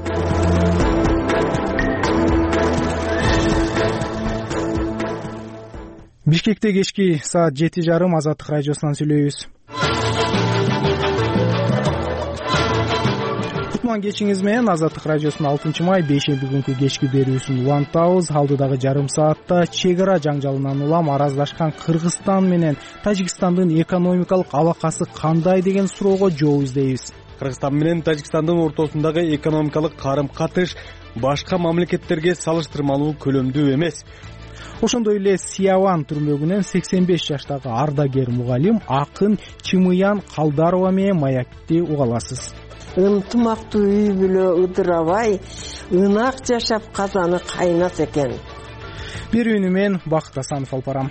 S1: Бишкекте кечки саат 7:30 Азаттык радиосунан сүйлөйбүз. Кутман кечиңиз менен Азаттык радиосунун 6-май бейшемби күнкү кечки берүүсүн улантабыз. Алдыдагы жарым саатта чек ара жаңжалынан улам араздашкан Кыргызстан менен Тажикстандын экономикалык алакасы кандай деген суроого жооп издейбиз.
S4: Кыргызстан менен Тажикстандын ортосундагы экономикалык карым-катыш башка мамлекеттерге салыштырмалуу көлөмдүү эмес.
S1: Ошондой эле Сияван түрмөгүнөн 85 жаштагы ардагер мугалим акын Чымыян Калдарова менен маекти уга аласыз.
S23: Ынтымактуу үй бүлө ыдырабай, ынак жашап казаны кайнат экен.
S1: Берүүнү мен Бакыт Асанов алып барам.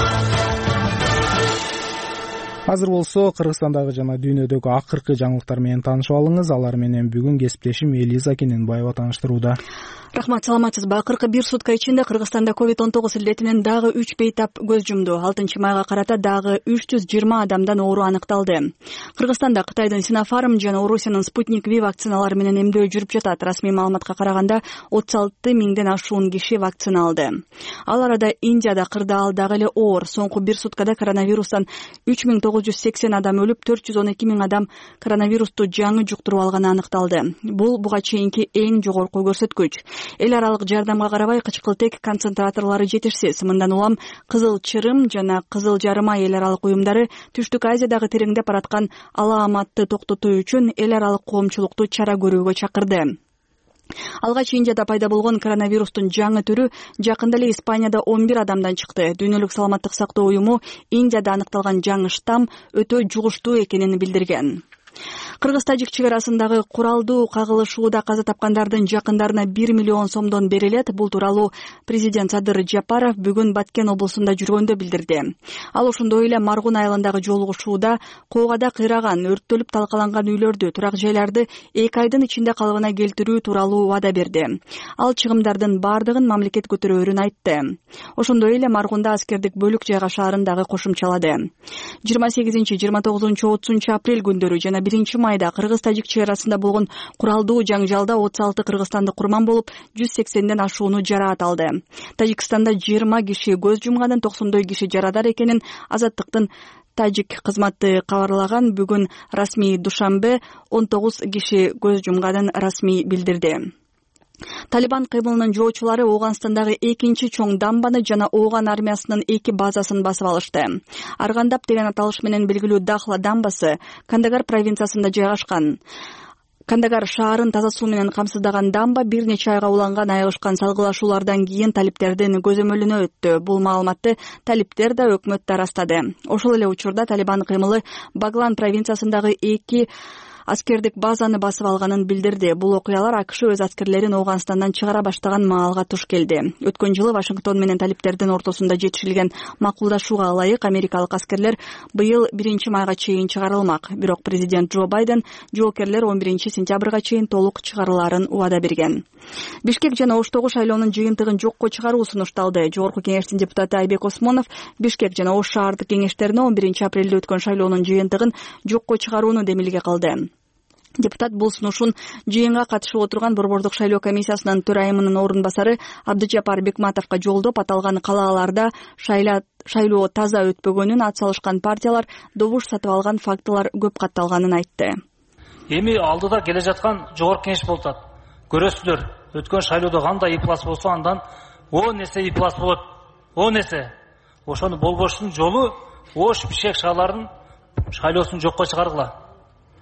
S1: Азыр болсо Кыргызстандагы жана дүйнөдөгү акыркы жаңылыктар менен таанышып алыңыз. Алар менен бүгүн кесиптешим Элиза Кененбаева тааныштырууда.
S24: Рахмат, саламатсызбы. Акыркы бир сутка ичинде Кыргызстанда COVID-19 илдетинен дагы 3 бейтап көз жумду. 6-майга карата дагы 320 адамдан оору аныкталды. Кыргызстанда Кытайдын Sinopharm жана Орусиянын Sputnik V вакциналары менен эмдөө жүрүп жатат. Расмий маалыматка караганда 36 миңден ашуун киши вакцина алды. Ал арада Индияда кырдаал дагы эле оор. Соңку бир суткада коронавирустан 3980 адам өлүп, 412 миң адам коронавирусту жаңы жуктуруп алганы аныкталды. Бул буга чейинки эң жогорку көрсөткүч. Эл аралык жардамга карабай кычкылтек концентраторлору жетишсиз. Мындан улам Кызыл Чырым жана Кызыл Жарыма эл аралык уюмдары Түштүк Азиядагы тереңдеп бараткан алааматты токтотуу үчүн эл аралык коомчулукту чара көрүүгө чакырды. Алгач Индияда пайда болгон коронавирустун жаңы түрү жакында эле Испанияда 11 адамдан чыкты. Дүйнөлүк саламаттык сактоо уюму Индияда аныкталган жаңы штамм өтө жугуштуу экенин билдирген. Кыргыз-Тажик чек арасындагы куралдуу кагылышууда каза тапкандардын жакындарына 1 миллион сомдон берилет. Бул тууралуу президент Садыр Жапаров бүгүн Баткен облусунда жүргөндө билдирди. Ал ошондой эле Маргун айылындагы жолугушууда коогада кыйраган, өрттөлүп талкаланган үйлөрдү, турак жайларды 2 айдын ичинде калыбына келтирүү тууралуу вада берди. Ал чыгымдардын бардыгын мамлекет көтөрөөрүн айтты. Ошондой эле Маргунда аскердик бөлүк жайгашаарын дагы кошумчалады. 28-29-30 апрель күндөрү жана 1-майда Кыргыз-Тажик чек арасында болгон куралдуу жаңжалда 36 кыргызстандык курман болуп, 180ден ашууну жараат алды. Тажикстанда 20 киши көз жумганын, 90 киши жарадар экенин Азаттыктын Тажик кызматы кабарлаган. Бүгүн расмий Душанбе 19 киши көз жумганын расмий билдирди. Талибан кыймылынын жоочулары Ооганстандагы экинчи чоң дамбаны жана Ооган армиясынын 2 базасын басып алышты. Аргандап деген аталыш менен белгилүү Дахла дамбасы Кандагар провинциясында жайгашкан. Кандагар шаарын таза суу менен камсыздаган дамба бир нече айга уланган айыгышкан салгылашуулардан кийин талиптердин көзөмөлүнө өттү. Бул маалыматты талиптер да өкмөт да ырастады. Ошол эле учурда Талибан кыймылы Баглан провинциясындагы 2 аскердик базаны басып алганын билдирди. Бул окуялар АКШ өз аскерлерин Ооганстандан чыгара баштаган маалга туш келди. Өткөн жылы Вашингтон менен талиптердин ортосунда жетишилген макулдашууга ылайык америкалык аскерлер быйыл 1-майга чейин чыгарылмак. Бирок президент Джо Байден жоокерлер 11-сентябрга чейин толук чыгарылаарын убада берген. Бишкек жана Оштогу шайлоонун жыйынтыгын жокко чыгаруу сунушталды. Жогорку кеңештин депутаты Айбек Осмонов Бишкек жана Ош шаардык кеңештерине 11-апрелде өткөн шайлоонун жыйынтыгын жокко чыгарууну демилге кылды. Депутат бул сунушун жыйынга катышып отурган Борбордук шайлоо комиссиясынын төрайымынын орун басары Абдыжапар Бекматовго жолдоп, аталган калааларда шайлоо таза өтпөгөнүн, ат салышкан партиялар добуш сатып алган фактылар көп катталганын айтты.
S25: Эми алдыда келе жаткан жогорку кеңеш болуп атат. Көрөсүздөр, өткөн шайлоодо кандай ыплас болсо, андан 10 эсе ыплас болот. 10 эсе. Ошону болбоштун жолу Ош Бишкек шаарларынын шайлоосун жокко чыгаргыла.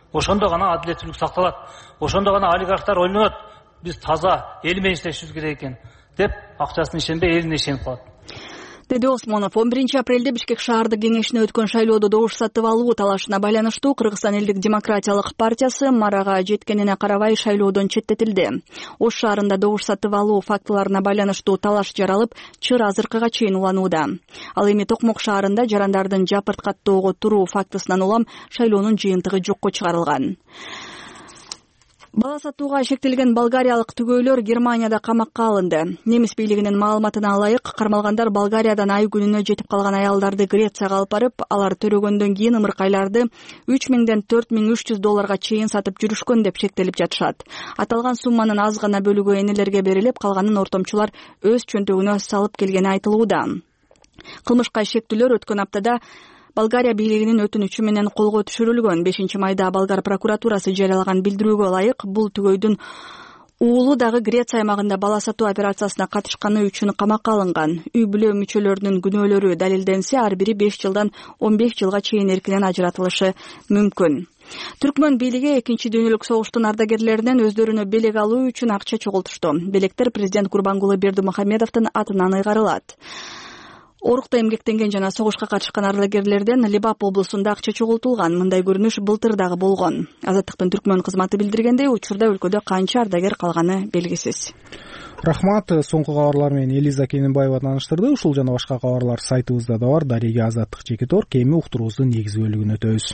S25: ошондо гана адилеттүүлүк сакталат, ошондо гана олигархтар ойлонот, биз таза эл менен иштешибиз керек экен деп акчасын ишенбей элине ишенип калат,
S24: деди Осмонов. 11 апрелде Бишкек шаардык кеңешине өткөн шайлоодо добуш сатып алуу талашына байланыштуу Кыргызстан элдик демократиялык партиясы марага жеткенине карабай шайлоодон четтетилди. Ош шаарында добуш сатып алуу фактыларына байланыштуу талаш жаралып, чыр азыркыга чейин уланууда. Ал эми Токмок шаарында жарандардын жапырт каттоого туруу фактысынан улам шайлоонун жыйынтыгы жокко чыгарылган. Бала сатууга шектелген болгариялык түгөйлөр Германияда камакка алынды. Немис бийлигинин маалыматына ылайык, кармалгандар Болгариядан ай күнүнө жетип калган аялдарды Грецияга алып барып, алар төрөгөндөн кийин ымыркайларды 3000ден 4300 долларга чейин сатып жүрүшкөн деп шектелип жатышат. Аталган сумманын аз гана бөлүгү энелерге берилип, калганын ортомчулар өз чөнтөгүнө салып келгени айтылууда. Кылмышка шектүүлөр өткөн аптада Болгария бийлигинин өтүнүчү менен колго түшүрүлгөн. 5-майда болгар прокуратурасы жарыялаган билдирүүгө ылайык, бул түгөйдүн уулу дагы Греция аймагында бала сатуу операциясына катышканы үчүн камакка алынган. Үй бүлө мүчөлөрүнүн күнөөлөрү далилденсе, ар бири 5 жылдан 15 жылга чейин эркинен ажыратылышы мүмкүн. Түркмөн бийлиги Экинчи дүйнөлүк согуштун ардагерлеринен өздөрүнө белек алуу үчүн акча чогултушту. Белектер президент Курбангулы Бердимухамедовдун атынан ыйгарылат. Орукта эмгектенген жана согушка катышкан ардагерлерден Либап облусунда акча чогултулган. Мындай көрүнүш былтыр дагы болгон. Азаттыктын Түркмөн кызматы билдиргендей, учурда өлкөдө канча ардагер калганы белгисиз.
S1: Рахмат. Соңку кабарлар менен Элиза Кененбаева тааныштырды. Ушул жана башка кабарлар сайтыбызда да бар. Дареге Азаттык Чекитор. Эми уктуруубуздун негизги бөлүгүнө өтөбүз.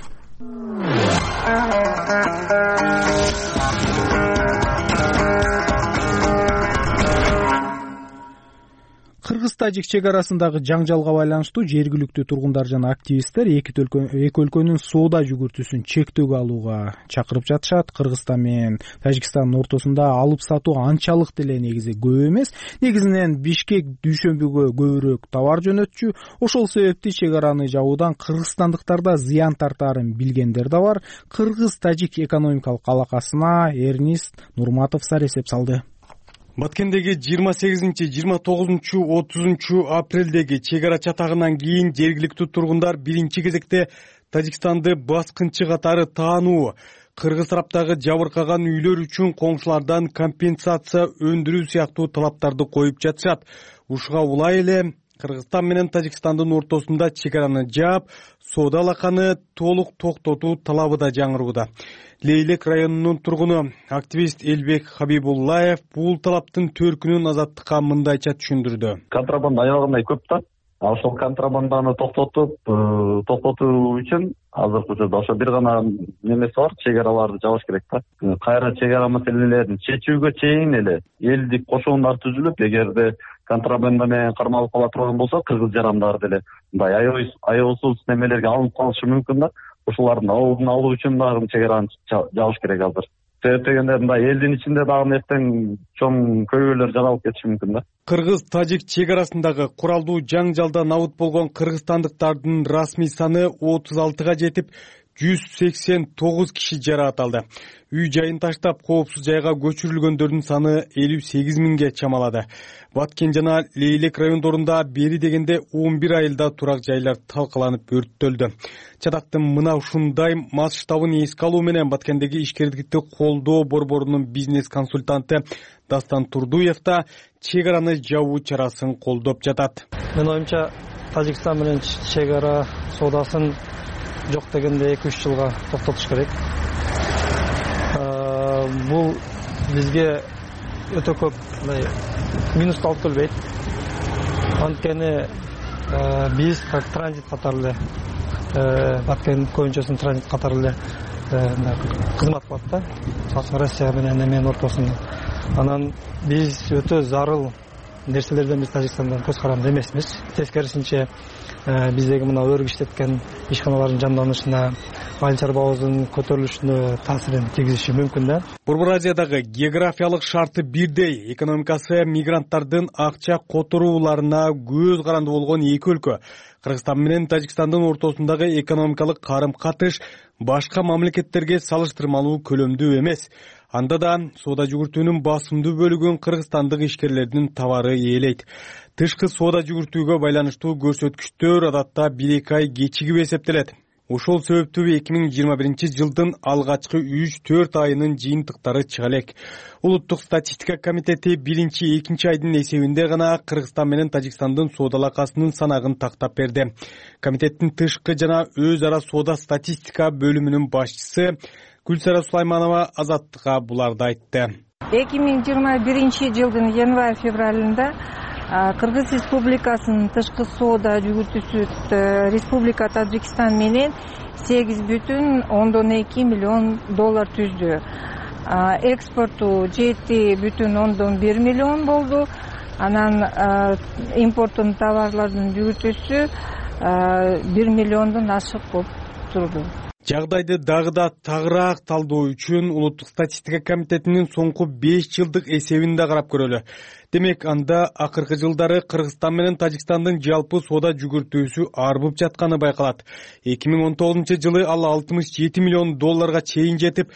S1: Кыргыз-Тажик чек арасындагы жаңжалга байланыштуу жергиликтүү тургундар жана активисттер эки өлкөнүн соода жүгүртүүсүн чектөөгө алууга чакырып жатышат. Кыргызстан менен Тажикстандын ортосунда алып сатуу анчалык деле негизи көп эмес. Негизинен Бишкек дүйшөмбүгө көбүрөөк товар жөнөтчү. Ошол себептен чек араны жабуудан кыргызстандыктарда зыян тартаарын билгендер да бар. Кыргыз-Тажик экономикалык алакасына Эрнист Нурматов саресеп салды.
S4: Баткендеги 28, 29, 30 апрелдеги чек ара чатагынан кийин жергиликтүү тургундар биринчи кезекте Тажикстанды баскынчы катары таануу, кыргыз тараптагы жабыркаган үйлөр үчүн коңшулардан компенсация өндүрүү сыяктуу талаптарды коюп жатышат. Ушуга улай эле Кыргызстан менен Тажикстандын ортосунда чек араны жаап, соода алаканы толук токтотуу талабы да жаңырууда. Лейлек районунун тургуну активист Элбек Хабибуллаев бул талаптын төркүнүн Азаттыкка мындайча түшүндүрдү.
S2: Контрабанда аябагандай көп да. Ошол контрабанданы токтотуу үчүн азыркы учурда ошо бир гана немеси бар, чек араларды жабыш керек да. Кайра чек ара маселелерин чечүүгө чейин эле элдик кошоондар түзүлүп, эгерде контрабанда менен кармалып кала турган болсо, кыргыз жарандар деле мындай аеосуз немелерге алынып калышы мүмкүн да. Ошолардын алдын алуу үчүн дагы чек араны жабыш керек азыр. Себеп дегенде мындай элдин ичинде дагы эртең чоң көйгөйлөр жаралып кетиши мүмкүн да.
S4: Кыргыз-Тажик чек арасындагы куралдуу жаңжалда набыт болгон кыргызстандыктардын расмий саны 36га жетип, 189 киши жараат алды. Үй жайын таштап, коопсуз жайга көчүрүлгөндөрдүн саны 58 миңге чамалады. Баткен жана Лейлек райондорунда бери дегенде 11 айылда турак жайлар талкаланып өрттөлдү. Чатактын мына ушундай масштабын эске алуу менен Баткендеги ишкерликти колдоо борборунун бизнес консультанты Дастан Турдуев да чек араны жабуу чарасын колдоп жатат.
S6: Мен оюмча Тажикстан менен чек ара соодасын жок дегенде 2-3 жылга токтотуш керек. Бул бизге өтө көп минус алып келбейт. Анткени биз как транзит катары эле Баткен көйүнчөсүнүн транзит катары эле кызмат кылат да. Россия менен Эмен ортосунда. Анан биз өтө зарыл нерселерден биз Тажикстандан көз каранды эмесмиз. Тескерисинче биздеги мына өргүчтеткен ишканалардын жанданышына, айыл чарбабыздын көтөрүлүшүнө таасирин тийгизиши мүмкүн да.
S4: Борбор Азиядагы географиялык шарты бирдей, экономикасы мигранттардын акча которууларына көз каранды болгон эки өлкө. Кыргызстан менен Тажикстандын ортосундагы экономикалык карым-катыш башка мамлекеттерге салыштырмалуу көлөмдүү эмес. Анда да соода жүгүртүүнүн басымдуу бөлүгүн кыргызстандык ишкерлердин товары ээлейт. Тышкы соода жүгүртүүгө байланыштуу көрсөткүчтөр адатта 1-2 ай кечигип эсептелет. Ошол себептүү 2021-жылдын алгачкы 3-4 айынын жыйынтыктары чыга элек. Улуттук статистика комитети 1-2 айдын эсебинде гана Кыргызстан менен Тажикстандын соода алакасынын санагын тактап берди. Комитеттин тышкы жана өз ара соода статистика бөлүмүнүн башчысы Гүлсара Сулайманова Азаттыкка буларды айтты.
S7: 2021 январь-февралында Кыргыз Республикасынын тышкы соода жүгүртүүсү Республика Тажикстан менен 8,2 миллион доллар түздү. Экспорту 7,1 миллион болду. Анан импорттун товарлардын жүгүртүүсү 1 миллиондон ашык болуп турду.
S4: Жагдайды дагы да тагыраак талдоо үчүн Улуттук статистика комитетинин соңку 5 жылдык эсебин да карап көрөлү. Демек, анда акыркы жылдары Кыргызстан менен Тажикстандын жалпы соода жүгүртүүсү арбып жатканы байкалат. 2019-жылы ал 67 миллион долларга чейин жетип,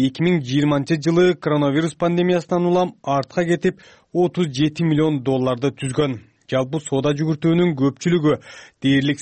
S4: 2020-жылы коронавирус пандемиясынан улам артка кетип 37 миллион долларды түзгөн. Жалпы соода жүгүртүүнүн көпчүлүгү, дээрлик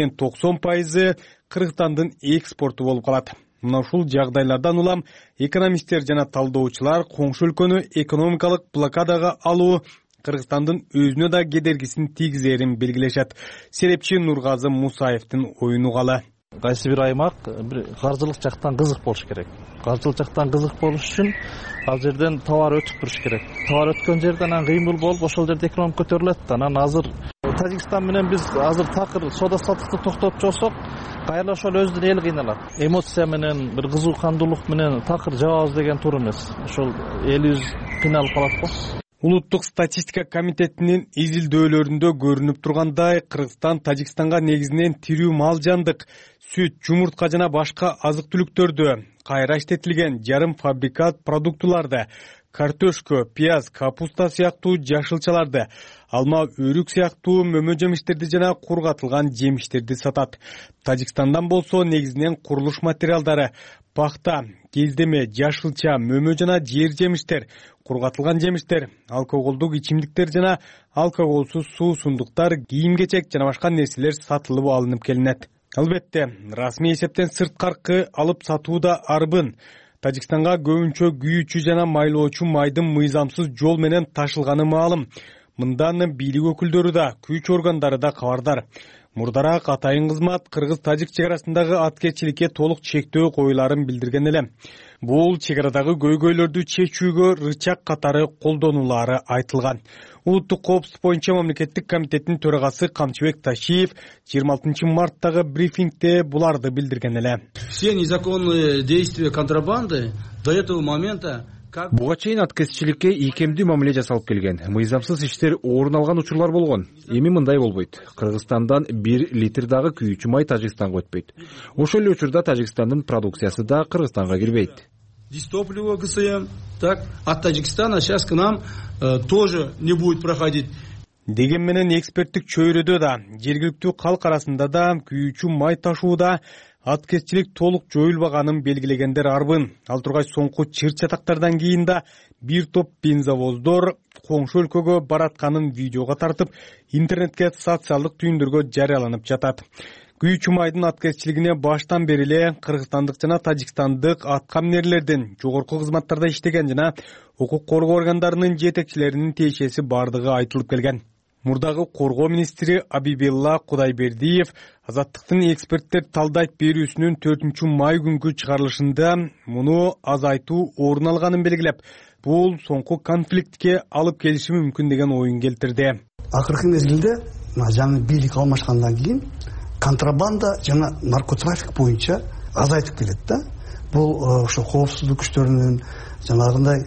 S4: 80-90% Кыргызстандын экспорту болуп калат. Мына ушул жагдайлардан улам экономисттер жана талдоочулар коңшу өлкөнү экономикалык блокадага алуу Кыргызстандын өзүнө да кедергисин тийгизерин белгилешет. Серепчи Нургазы Мусаевдин оюн угалы.
S8: Кайсы бир аймак бир каржылык жактан кызык болуш керек. Каржылык жактан кызык болуш үчүн ал жерден товар өтүп туруш керек. Товар өткөн жерде анан кыймыл болуп, ошол жерде экономика көтөрүлөт. Анан азыр Тажикстан менен биз азыр такыр соода саттыкты токтотуп жоксок, кайра ошол өзүнүн эли кыйналат. Эмоция менен, бир кызыкандуулук менен такыр жабабыз деген туура эмес. Ошол элибиз кыйналып калат го.
S4: Улуттук статистика комитетинин изилдөөлөрүндө көрүнүп тургандай, Кыргызстан Тажикстанга негизинен тирүү мал жандык, сүт, жумуртка жана башка азык-түлүктөрдү, кайра иштетилген жарым фабрикат продуктуларды, картошка, пияз, капуста сыяктуу жашылчаларды, алма, өрүк сыяктуу мөмө жемиштерди жана кургатылган жемиштерди сатат. Тажикстандан болсо негизинен курулуш материалдары, пахта, кездеме, жашылча, мөмө жана жер жемиштер, кургатылган жемиштер, алкоголдук ичимдиктер жана алкоголсуз суусундуктар, кийим-кечек жана башка нерселер сатылып алынып келинет. Албетте, расмий эсептен сырткаркы алып сатуу да арбын. Тажикстанга көбүнчө күйүүчү жана майлоочу майдын мыйзамсыз жол менен ташылганы маалым. Мындан бийлик өкүлдөрү да, күч органдары да кабардар. Мурдараак атайын кызмат Кыргыз-Тажик чек арасындагы аткерчиликке толук чектөө коюларын билдирген эле. Бул чек арадагы көйгөйлөрдү чечүүгө рычаг катары колдонулары айтылган. Улуттук коопсуздук боюнча мамлекеттик комитеттин төрагасы Камчыбек Ташиев 26 марттагы брифингде буларды билдирген эле.
S10: Все незаконные действия контрабанды до этого момента
S11: буга чейин аткезчиликке ийкемдүү мамиле жасалып келген. Мыйзамсыз иштер орун алган учурлар болгон. Эми мындай болбойт. Кыргызстандан 1 литр дагы күйүүчү май Тажикстанга өтпөйт. Ошол эле учурда Тажикстандын продукциясы да Кыргызстанга кирбейт.
S10: Дистопливо ГСМ, так, от Таджикистана сейчас к нам тоже не будет проходить.
S4: Деген менен эксперттик чөйрөдө да, жергиликтүү калк арасында да күйүүчү май ташууда аткезчилик толук жоюлбаганын белгилегендер арбын. Ал тургай соңку чыр-чатактардан кийин да бир топ бензовоздор коңшу өлкөгө баратканын видеого тартып, интернетке социалдык түйүндөргө жарыяланып жатат. Күйүүчү майдын аткезчилигине баштан бери эле кыргызстандык жана тажикстандык аткаминерлердин, жогорку кызматтарда иштеген жана укук коргоо органдарынын жетекчилеринин тиешеси бардыгы айтылып келген. Мурдагы коргоо министри Абибилла Кудайбердиев Азаттыктын эксперттер талдайт берүүсүнүн 4-май күнгү чыгарылышында муну азайтуу орун алганын белгилеп, бул соңку конфликтке алып келиши мүмкүн деген оюн келтирди.
S12: Акыркы мезгилде жаңы бийлик алмашкандан кийин контрабанда жана наркотрафик боюнча азайтып келет да. Бул ошо коопсуздук күчтөрүнүн, жанагындай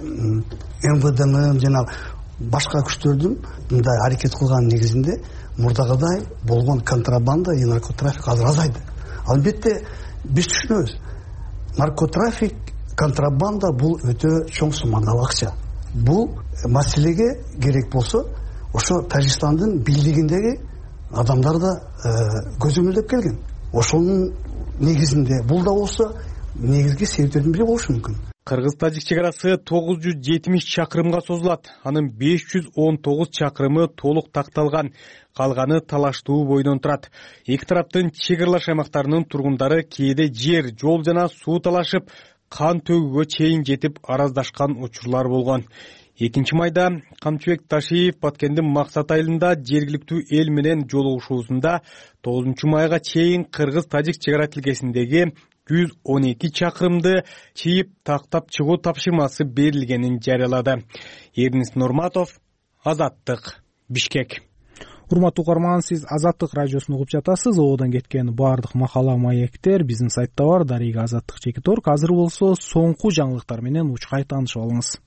S12: МВДнын жана башка күчтөрдүн мындай аракет кылган негизинде мурдагыдай болгон контрабанда и наркотрафик азыр азайды. Албетте биз түшүнөбүз. Наркотрафик, контрабанда бул өтө чоң суммадагы акча. Бул маселеге керек болсо ошо Тажикстандын бийлигиндеги адамдар да көзөмөлдөп келген. Ошонун негизинде бул да болсо негизги себептердин бири болушу мүмкүн.
S4: Кыргыз-тажик чек арасы 970 чакырымга созулат. Анын 519 чакырымы толук такталган. Калганы талаштуу бойдон турат. Эки тараптын чек аралаш аймактарынын тургундары кээде жер, жол жана суу талашып, кан төгүүгө чейин жетип араздашкан учурлар болгон. 2-майда Камчыбек Ташиев Баткендин Максат айылында жергиликтүү эл менен жолугушуусунда 9-майга чейин кыргыз-тажик чек ара тилкесиндеги 112 чакырымды чийип тактап чыгуу тапшырмасы берилгенин жарыялады. Эрнис Нурматов, Азаттык, Бишкек.
S1: Урматтуу угарман, сиз Азаттык радиосун угуп жатасыз. Одон кеткен баардык макала маектер биздин сайтта бар. Дарыга Азаттык.org. Азыр болсо соңку жаңылыктар менен учкай таанышып алыңыз.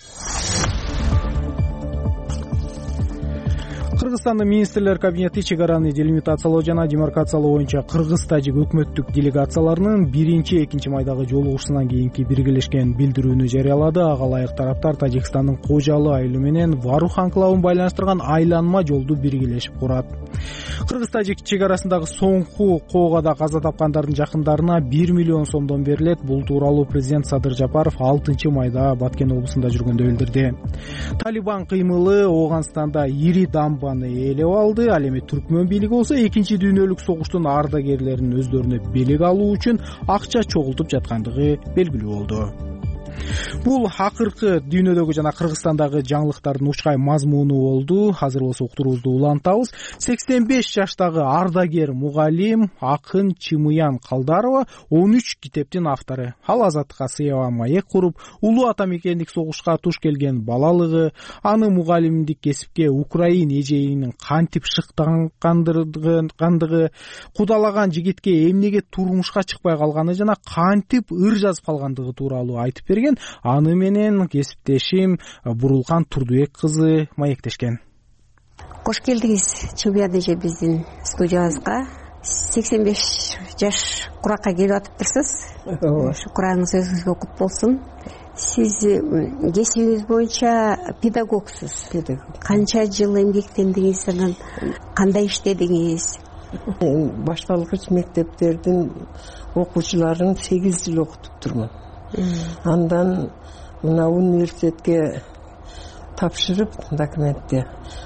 S1: Кыргызстандын министрлер кабинети чек араны делимитациялоо жана демаркациялоо боюнча кыргыз-тажик өкмөттүк делегацияларынын 1-2 майдагы жолугушуусунан кийинки биргелешкен билдирүүнү жарыялады. Ага ылайык тараптар Тажикстандын Кожалы айылы менен Варух анклавын байланыштырган айланма жолду биргелешип курат. Кыргыз-тажик чек арасындагы соңку коогада каза тапкандардын жакындарына 1 миллион сомдон берилет. Бул тууралуу президент Садыр Жапаров 6-майда Баткен облусунда жүргөндө билдирди. Талибан кыймылы Ооганстанда ири дамбаны ээлеп алды. Ал эми түркмөн бийлиги болсо 2 дүйнөлүк согуштун ардагерлерин өздөрүнө белек алуу үчүн акча чогултуп жаткандыгы белгилүү болду. Бул акыркы дүйнөдөгү жана Кыргызстандагы жаңылыктардын учкай мазмуну болду. Азыр болсо уктуруубузду улантабыз. 85 жаштагы ардагер мугалим Акын Чымыян Калдарова 13 китептин автору. Ал азаттыкка сыяба маек куруп, улуу ата мекендик согушка туш келген балалыгы, аны мугалимдик кесипке Украин эжейинин кантип шыктангандыгы, кудалаган жигитке эмнеге турмушка чыкпай калганы жана кантип ыр жазып калгандыгы тууралуу айтып берген. Аны менен кесиптешим Бурулкан Турдубек кызы маектешкен.
S5: Кош келдиңиз Чымыян эже биздин студиябызга. 85 жаш куракка келип атыптырсыз. Ушу курагыңыз өзүңүзгө кут болсун. Сиз кесибиңиз боюнча педагогсуз. Канча жыл эмгектендиңиз, анан кандай иштедиңиз?
S23: Башталгыч мектептердин окуучуларын 8 жыл окутуп турмун. Андан мына университетке тапшырып документти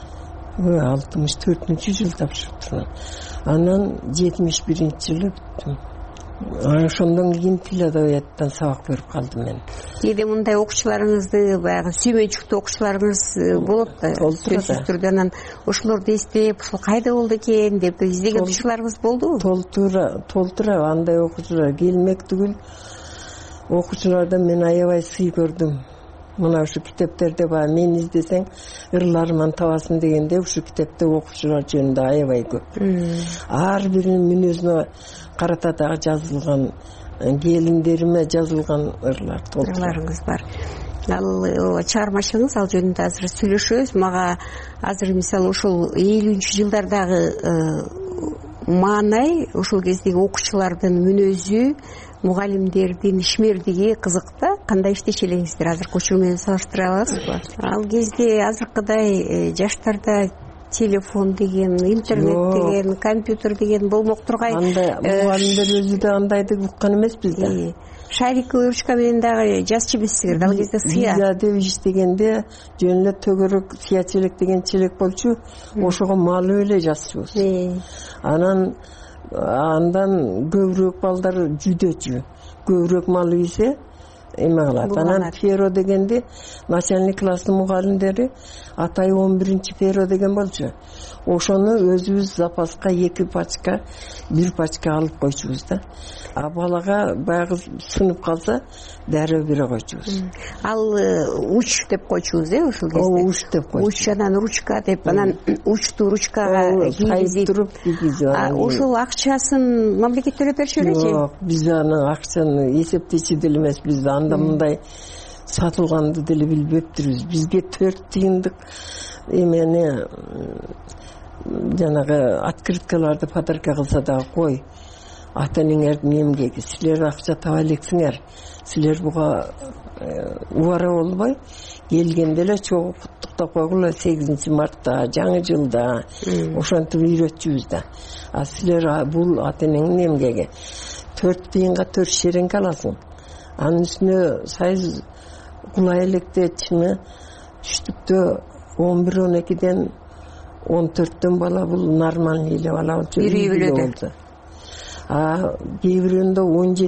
S23: 64-жыл тапшырып турмун. Анан 71-жылы бүттүм. Ошондон кийин тил адабияттан сабак берип калдым мен.
S5: Кээде мындай окуучуларыңызды, баягы сүймөнчүктүү окуучуларыңыз болот да. Сөзсүз түрдө анан ошолорду эстеп, ушул кайда болду экен деп издеген учурларыңыз болдубу?
S23: Толтура андай окуучулар келмек түгүл. Окуучулардан мен аябай сый көрдүм. Мына ушу китептерде бар, мен издесең ырларыман табасың дегенде ушу китепте окуучулар жөнүндө аябай көп. Ар биринин мүнөзүнө карата дагы жазылган, келиндериме жазылган ырларыңыз бар. Ал чыгармачылыгыңыз, ал жөнүндө азыр сүйлөшөбүз. Мага азыр мисалы ушул 50-жылдардагы маанай, ушул кездеги окуучулардын мүнөзү, мугалимдердин ишмердиги кызыкта. Кандай иштеши элеңиздер? Азыр көчүрүү менен салыштыра аласызбы? Ал кезде азыркыдай жаштарда телефон деген, интернет деген, компьютер деген болмок тургай. Мугалимдер өзү да андайды уккан эмеспиз да.
S5: Шариковый ручка менен дагы жазчы эмессиңер. Ал кезде сыя.
S23: Виза деп иштегенде жөн эле төгөрөк сыя челек деген челек болчу. Ошого малып эле жазчубуз. Андан көбүрөөк балдар жүдөчү. Көбүрөөк мал ийсе эме кылат. Анан перо дегенде начальник класстын мугалимдери атай 11-чи перо деген болчу. Ошону өзүбүз запаска 2 пачка, 1 пачка алып койчубуз да. А балага баягы сынып калса дароо бере койчубуз.
S5: Ал уч деп койчубуз, ушул кезде.
S23: Уч деп койчубуз.
S5: Уч анан ручка деп, анан учту ручкага кийгизип. Ошол акчасын мамлекет төлөп берчү белечи?
S23: Жок, биз аны акчаны эсептечи деле эмеспиз. Анда мындай сатылганды деле билбептирбиз. Бизге 4 тыйындык эмени жанагы открыткаларды подарка кылса дагы кой. Ата-энеңердин эмгеги, силер акча таба элексиңер. Силер буга убара болбой келгенде эле чогуу куттуктап койгула 8-мартта, жаңы жылда. Ошентип үйрөтчүбүз да. А силер бул ата-энеңдин эмгеги. 4 тыйынга 4 шереңке аласың. анын үстүнө сайыз кулай электе чыны түштүктө 11-12ден 14төн бала бул нормальный эле бала болчу.
S5: Үйрөбөлөдү.
S23: Кээ бирөөнүндө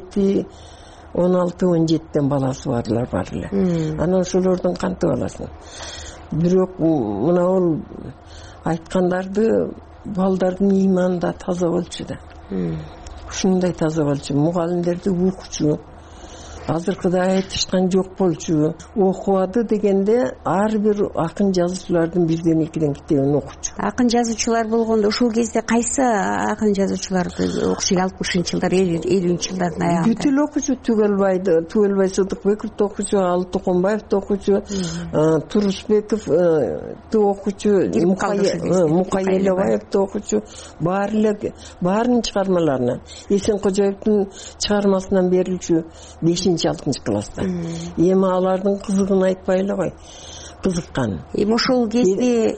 S23: 16-17ден баласы барлар бар эле. Анан ошолордун кантип аласың? Бирок мына ол айткандарды балдардын ыйманы да таза болчу да. Ушундай таза болчу. Мугалимдерди укчу. Азыркыдай айтышкан жок болчу. Окубады дегенде ар бир акын жазуучулардын бирден экиден китебин окучу.
S5: Акын жазуучулар болгондо ушул кезде кайсы акын жазуучуларды окушу? 60-жылдар, 50-жылдардын аягында
S23: бүт эле окучу. Түгөлбай Сыдыкбековду окучу, Алы Токонбаевду окучу, Турусбековду окучу, Мукай Элебаевду окучу. Баарынын чыгармаларынан. Эсенкожоевдун чыгармасынан берилчү 5-6 класста. Эми алардын кызыгын айтпай эле кой. Кызыккан.
S5: Ошол кезде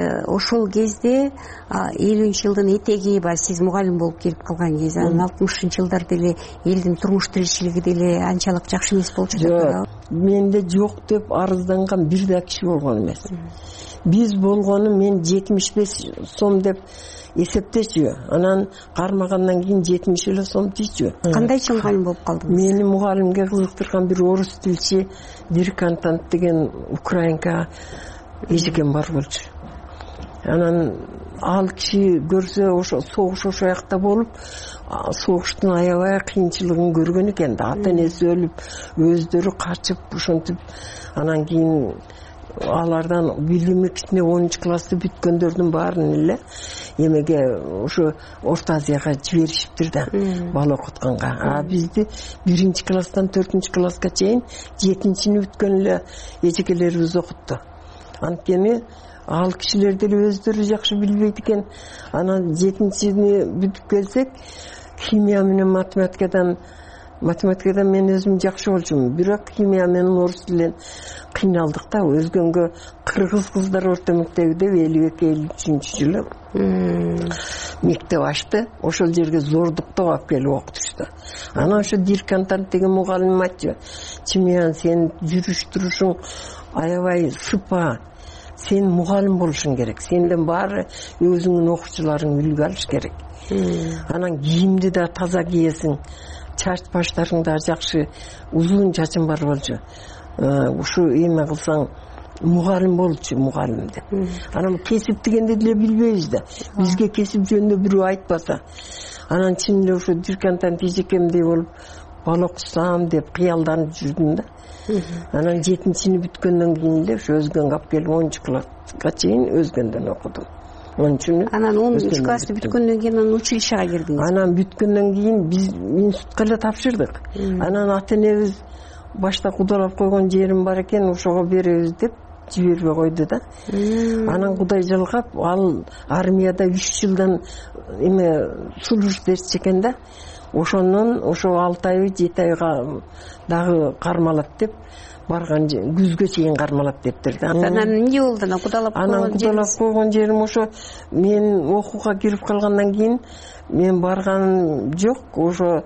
S5: 50-жылдын этеги бар. Сиз мугалим болуп келип калган кезде, 60-жылдар деле элдин турмуш тиричилиги деле анчалык жакшы эмес болчу да.
S23: Менде жок деп арызданган бир да киши болгон эмес. Биз болгону мен 75 сом деп эсептечү. Анан кармагандан кийин 70 эле сом тийчү.
S5: Кандайчы мугалим болуп калдыңыз?
S23: Мени мугалимге кызыктырган бир орус тилчи Диркантант деген украинка эжекен бар болчу. Анан ал киши көрсө ошо согуш ошо жакта болуп, согуштун аябай кыйынчылыгын көргөн экен да. Ата энеси өлүп, өздөрү качып, ошентип анан кийин алардан билими кичине 10-классты бүткөндөрдүн баарын эле эмеге ошо Орто Азияга жиберишиптир да, бала окутканга. Бизди 1-класстан 4-класска чейин 7-чини бүткөн эле эжекелерибиз окутту. Анткени ал кишилер деле өздөрү жакшы билбейт экен. Анан 7-чини бүтүп келсек, химия менен математикадан мен өзүм жакшы болчумун. Бирок химия менен орус тилинен кыйналдык да. Өзгөнгө кыргыз кыздар орто мектебинде 52-53-жылы мектеп ачты. Ошол жерге зордуктап алып келип окутушту. Анан ошо Диркантант деген мугалим айтчу: "Чимиян, сен жүрүш турушуң аябай сыпа. Сен мугалим болушуң керек. Сенден баары өзүңдүн окуучуларың үлгү алыш керек. Анан кийимди да таза кийесиң. Чач баштарың да жакшы, узун чачың бар болчу. Ушу эме кылсаң мугалим болчу, мугалим деп." Анан кесип дегенде деле билбейбиз да. Бизге кесип жөнүндө бирөө айтпаса. Анан чын эле ошо Диркантант эжекемдей болуп бала окусам деп кыялданып жүрдүм да. Анан 7-чини бүткөндөн кийин эле ошо өзгөнгө алып келип 10-класска чейин өзгөндөн окудум.
S5: Анан 10-классты бүткөндөн кийин анан училищага кирдиңиз.
S23: Анан бүткөндөн кийин биз институтка эле тапшырдык. Анан ата энебиз башта кудалап койгон жерим бар экен, ошого беребиз деп жибербей койду да. Анан Кудай жалгап, ал армияда 3 жылдан служить экен да. Ошондон ошо 6 ай 7 айга дагы кармалат деп барган, күзгө чейин кармалат дептир да.
S5: Анан эмне болду? Кудалап
S23: койгон жерим ошо мен окууга кирип калгандан кийин мен барганым жок. Ошо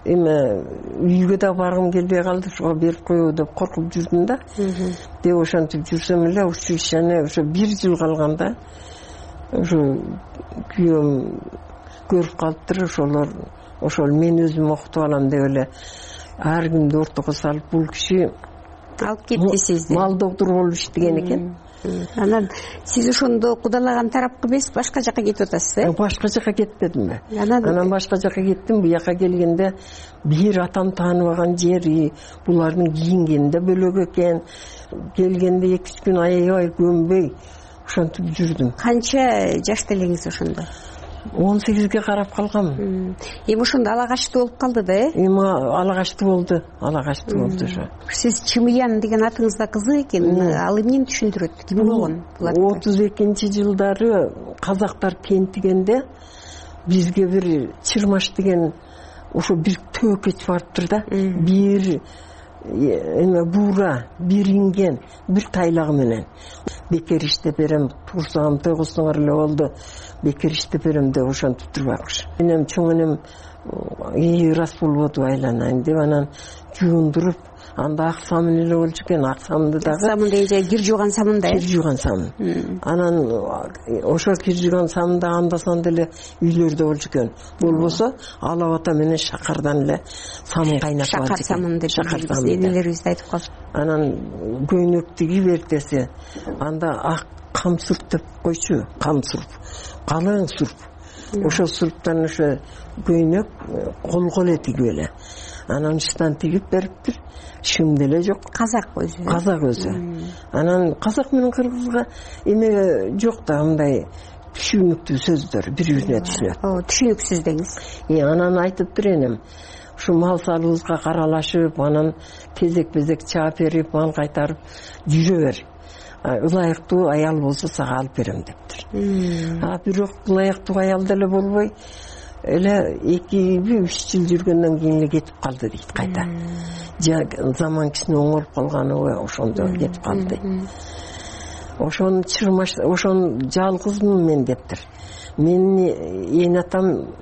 S23: үйгө да баргым келбей калды. Ошого берип коебу деп коркуп жүрдүм да. Деп ошентип жүрсөм эле училищени ошо 1 жыл калганда ошо күйөөм көрүп калыптыр. Ошол мен өзүм окутуп алам деп эле ар күндү ортого салып бул киши
S5: алып кетти сизди.
S23: Мал доктор болуп иштеген экен.
S5: Анан сиз ошондо кудалаган тарапка эмес, башка жака кетип атасыз, э?
S23: Башка жака кетпедим да. Анан башка жака кеттим. Буяка келгенде бир атам тааныбаган жери, булардын кийингенде бөлөк экен. Келгенде 2-3 күн аябай көнбөй ошентип жүрдүм.
S5: Канча жашта элеңиз ошондо?
S23: 18ге карап калгам.
S5: Ошондо алагаштуу болуп калды да, э?
S23: Алагаштуу болду ошо.
S5: Сиз Чимиян деген атыңыз да кызык экен. Ал эмнени түшүндүрөт? Ким болгон?
S23: 32-жылдары казактар тентигенде бизге бир Чырмаш деген ошо бир төөкөч барыптыр да. Бир эме буура биринген бир тайлагы менен бекер иштеп берем, турсам тойгусуңар эле болду, бекер иштеп берем деп ошентип турбакчы. Менен чоң энем рас болбоду айланайын деп анан жуундуруп, анда ак самын эле болчу экен, ак самынды дагы.
S5: Самын дегенде кир жууган самын да.
S23: Кир жууган самын. Анан ошол кир жууган самын да анда санда эле үйлөрдө болчу экен. Болбосо алап ата менен шакардан эле самын кайнатып алчу экен.
S5: Шакар самын деп энелерибиз айтып калды.
S23: Анан көйнөк тигип эртеси анда ак кам сурп деп койчу, кам сурп. Калың сурп. Ошол сурптан ошо көйнөк колго эле тигип эле. Анан үстүнөн тигип бериптир. Шым деле жок.
S5: Казак өзү.
S23: Казак өзү. Анан казак менен кыргызга эме жок да мындай түшүнүктүү сөздөр бири-бирине түшүнөт.
S5: Түшүнүксүз деңиз.
S23: Анан айтыптыр энем. Ушу мал салыбызга каралашып, анан кезек-безек чаап берип, мал кайтарып жүрө бер. Ылайыктуу аял болсо сага алып берем дептир. Бирок ылайыктуу аял деле болбой эле 2-3 жыл жүргөндөн кийин эле кетип калды дейт кайта. Заман кишине оңолуп калганыбы ошондо кетип калды. Ошон жалгызмын мен дептир. Менин эне атам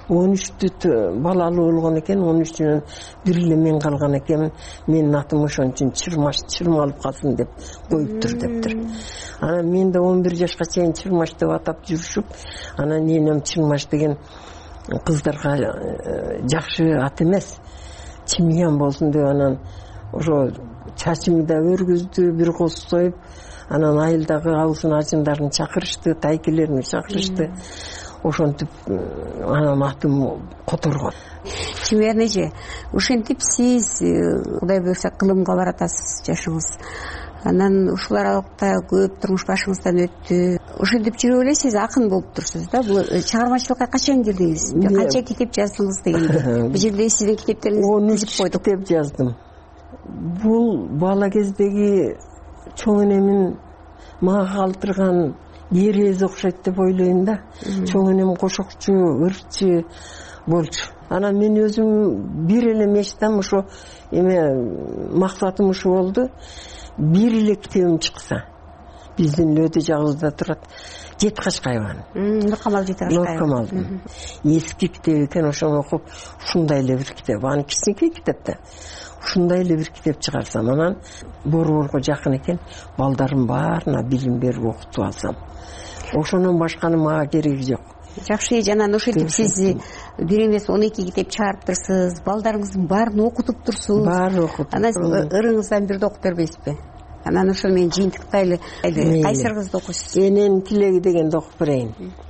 S23: 13 балалуу болгон экен, 13-үнөн бир эле мен калган экенмин. Менин атым ошон үчүн чырмалып калсын деп коюптур дептир. Анан мен да 11 жашка чейин чырмаш деп атап жүрүшүп, анан энем чырмаш деген кыздарга жакшы ат эмес, чимиян болсун деп анан ошо чачымды да өргүздү, бир кос союп, анан айылдагы абысын ажындарын чакырышты, тайкелерин чакырышты. Ошентип анан атым которгон.
S5: Чимиян эже, ошентип сиз Кудай буйрса кылымга баратасыз жашыңыз. Анан ушул аралыкта көп турмуш башыңыздан өттү. Ошентип жүрүп эле сиз акын болуп турсуз да. Бул чыгармачылыкка качан кирдиңиз? Канча китеп жаздыңыз дегенде. Бул жерде сиздин китептериңизди тизип койдук.
S23: Китеп жаздым. Бул бала кездеги чоң энемин мага калтырган ерез окшойт деп ойлойм да. Чоң энем кошокчу, ырчы болчу. Анан мен өзүм бир эле мечтам ошо максатым ушу болду. Бир эле китебим чыкса. Биздин Лөөдө жагыбызда турат. Жеткачка айбан.
S5: Нуркамал Жеткачка.
S23: Нуркамал. Эски китеп экен, ошону окуп, ушундай эле бир китеп, аны кичинекей китеп да. Ушундай эле бир китеп чыгарсам, анан борборго жакын экен, балдарым баарына билим берип окутуп алсам. Ошонун башканы мага кереги жок.
S5: Жакшы, жанан ошентип сиз бир эмес 12 китеп чыгарыптырсыз, балдарыңыздын баарын окутуп турсуз.
S23: Баары окутуп.
S5: Анан ырыңыздан бирди окуп бербейсизби? Анан ошол менен жыйынтыктайлы кайсырыңызды окуйсуз?
S23: Эненин тилеги дегенди окуп берейин.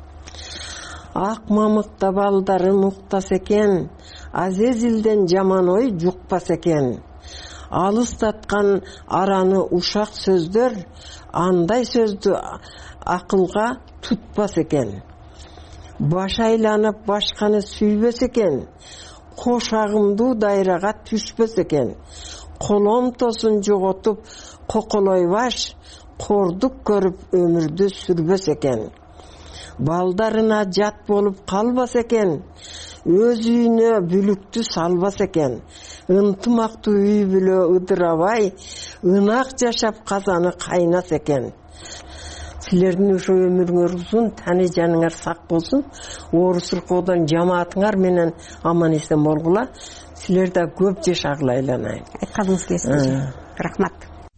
S23: Ак мамыкта балдарым уктаса экен, Азезилден жаман ой жукпаса экен. Алыстаткан араны ушак сөздөр, андай сөздү акылга тутпас экен. Баш айланып башканы сүйбөс экен, кош агымдуу дайрага түшпөс экен. Коломтосун жоготуп коколойбаш, кордук көрүп өмүрдү сүрбөс экен. Балдарына жат болуп калбас экен, өз үйүнө бүлүктү салбас экен. Ынтымактуу үй бүлө ыдырабай, ынак жашап казаны кайнас экен. Силердин ошо өмүрүңөр узун, тани жаныңар сак болсун. Оорусуркоодон жамаатыңар менен аман эсен болгула. Силер да көп жашагыла айланайын.
S5: Айтканыңыз келсин. Рахмат.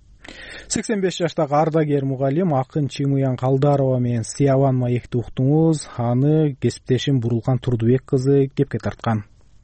S1: 85 жаштагы ардагер мугалим акын Чимуян Калдарова менен Сиябан маекти уктуңуз. Аны кесиптешим Бурулкан Турдубек кызы кепке тарткан.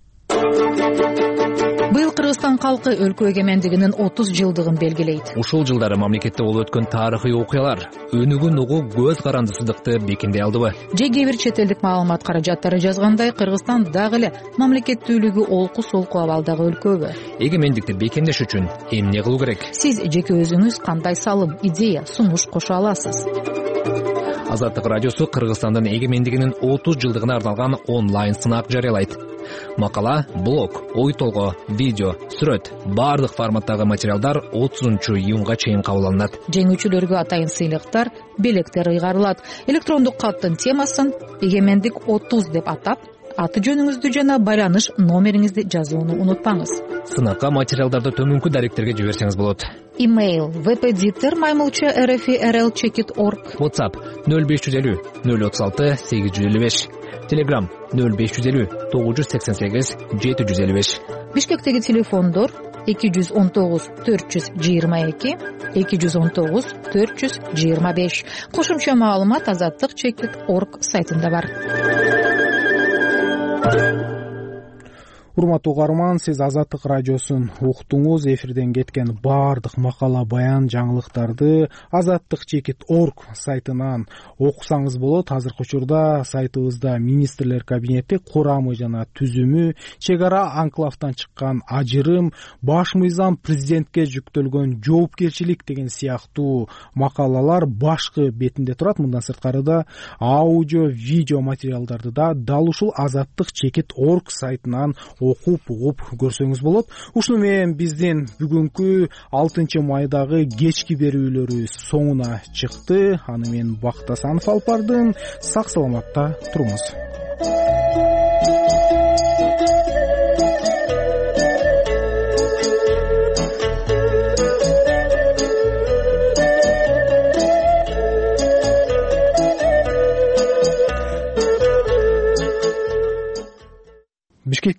S9: Быйыл Кыргызстан калкы өлкө эгемендигинин 30 жылдыгын белгилейт.
S13: Ушул жылдары мамлекетте болуп өткөн тарыхый окуялар өнүгүн угуу көз карандысыздыкты бекемдей алдыбы?
S9: Же кээ бир чет элдик маалымат каражаттары жазгандай, Кыргызстан дагы эле мамлекеттүүлүгү олку-солку абалдагы өлкөбү?
S13: Эгемендикти бекемдеш үчүн эмне кылуу керек?
S9: Сиз жеке өзүңүз кандай салым, идея, сунуш кошо аласыз?
S13: Азаттык радиосу Кыргызстандын эгемендигинин 30 жылдыгына арналган онлайн сынак жарыялайт. Макала, блог, ой толгоо, видео, сүрөт, бардык форматтагы материалдар 30-июнга чейин кабыл алынат.
S9: Жеңүүчүлөргө атайын сыйлыктар, белектер ыйгарылат. Электрондук каттын темасын «Эгемендик 30» деп атап, аты жөнүңүздү жана байланыш номериңизди жазууну унутпаңыз.
S13: Сынакка материалдарды төмөнкү даректерге жиберсеңиз болот.
S9: Имейл vpditter@rl.org.
S13: WhatsApp 0550 036 855. Telegram 0550 988 755.
S9: Бишкектеги телефондор 219 422 219 425. Кошумча маалымат azatlyk.org сайтында бар.
S1: Урматтуу угарман, сиз Азаттык радиосун уктуңуз. Эфирден кеткен баардык макала, баян, жаңылыктарды azatlyk.org сайтынан окусаңыз болот. Азыркы учурда сайтыбызда министрлер кабинети курамы жана түзүмү, чек ара анклавтан чыккан ажырым, баш мыйзам, президентке жүктөлгөн жоопкерчилик деген сыяктуу макалалар башкы бетинде турат. Мындан сырткарыда аудио, видео материалдарды да дал ушул azatlyk.org сайтынан окуп угуп көрсөңүз болот. Ушуну менен биздин бүгүнкү 6 майдагы кечки берүүлөрү соңуна чыкты. Аны мен Бактасанов алып бардым. Сак саламатта туруңуз. Бишкек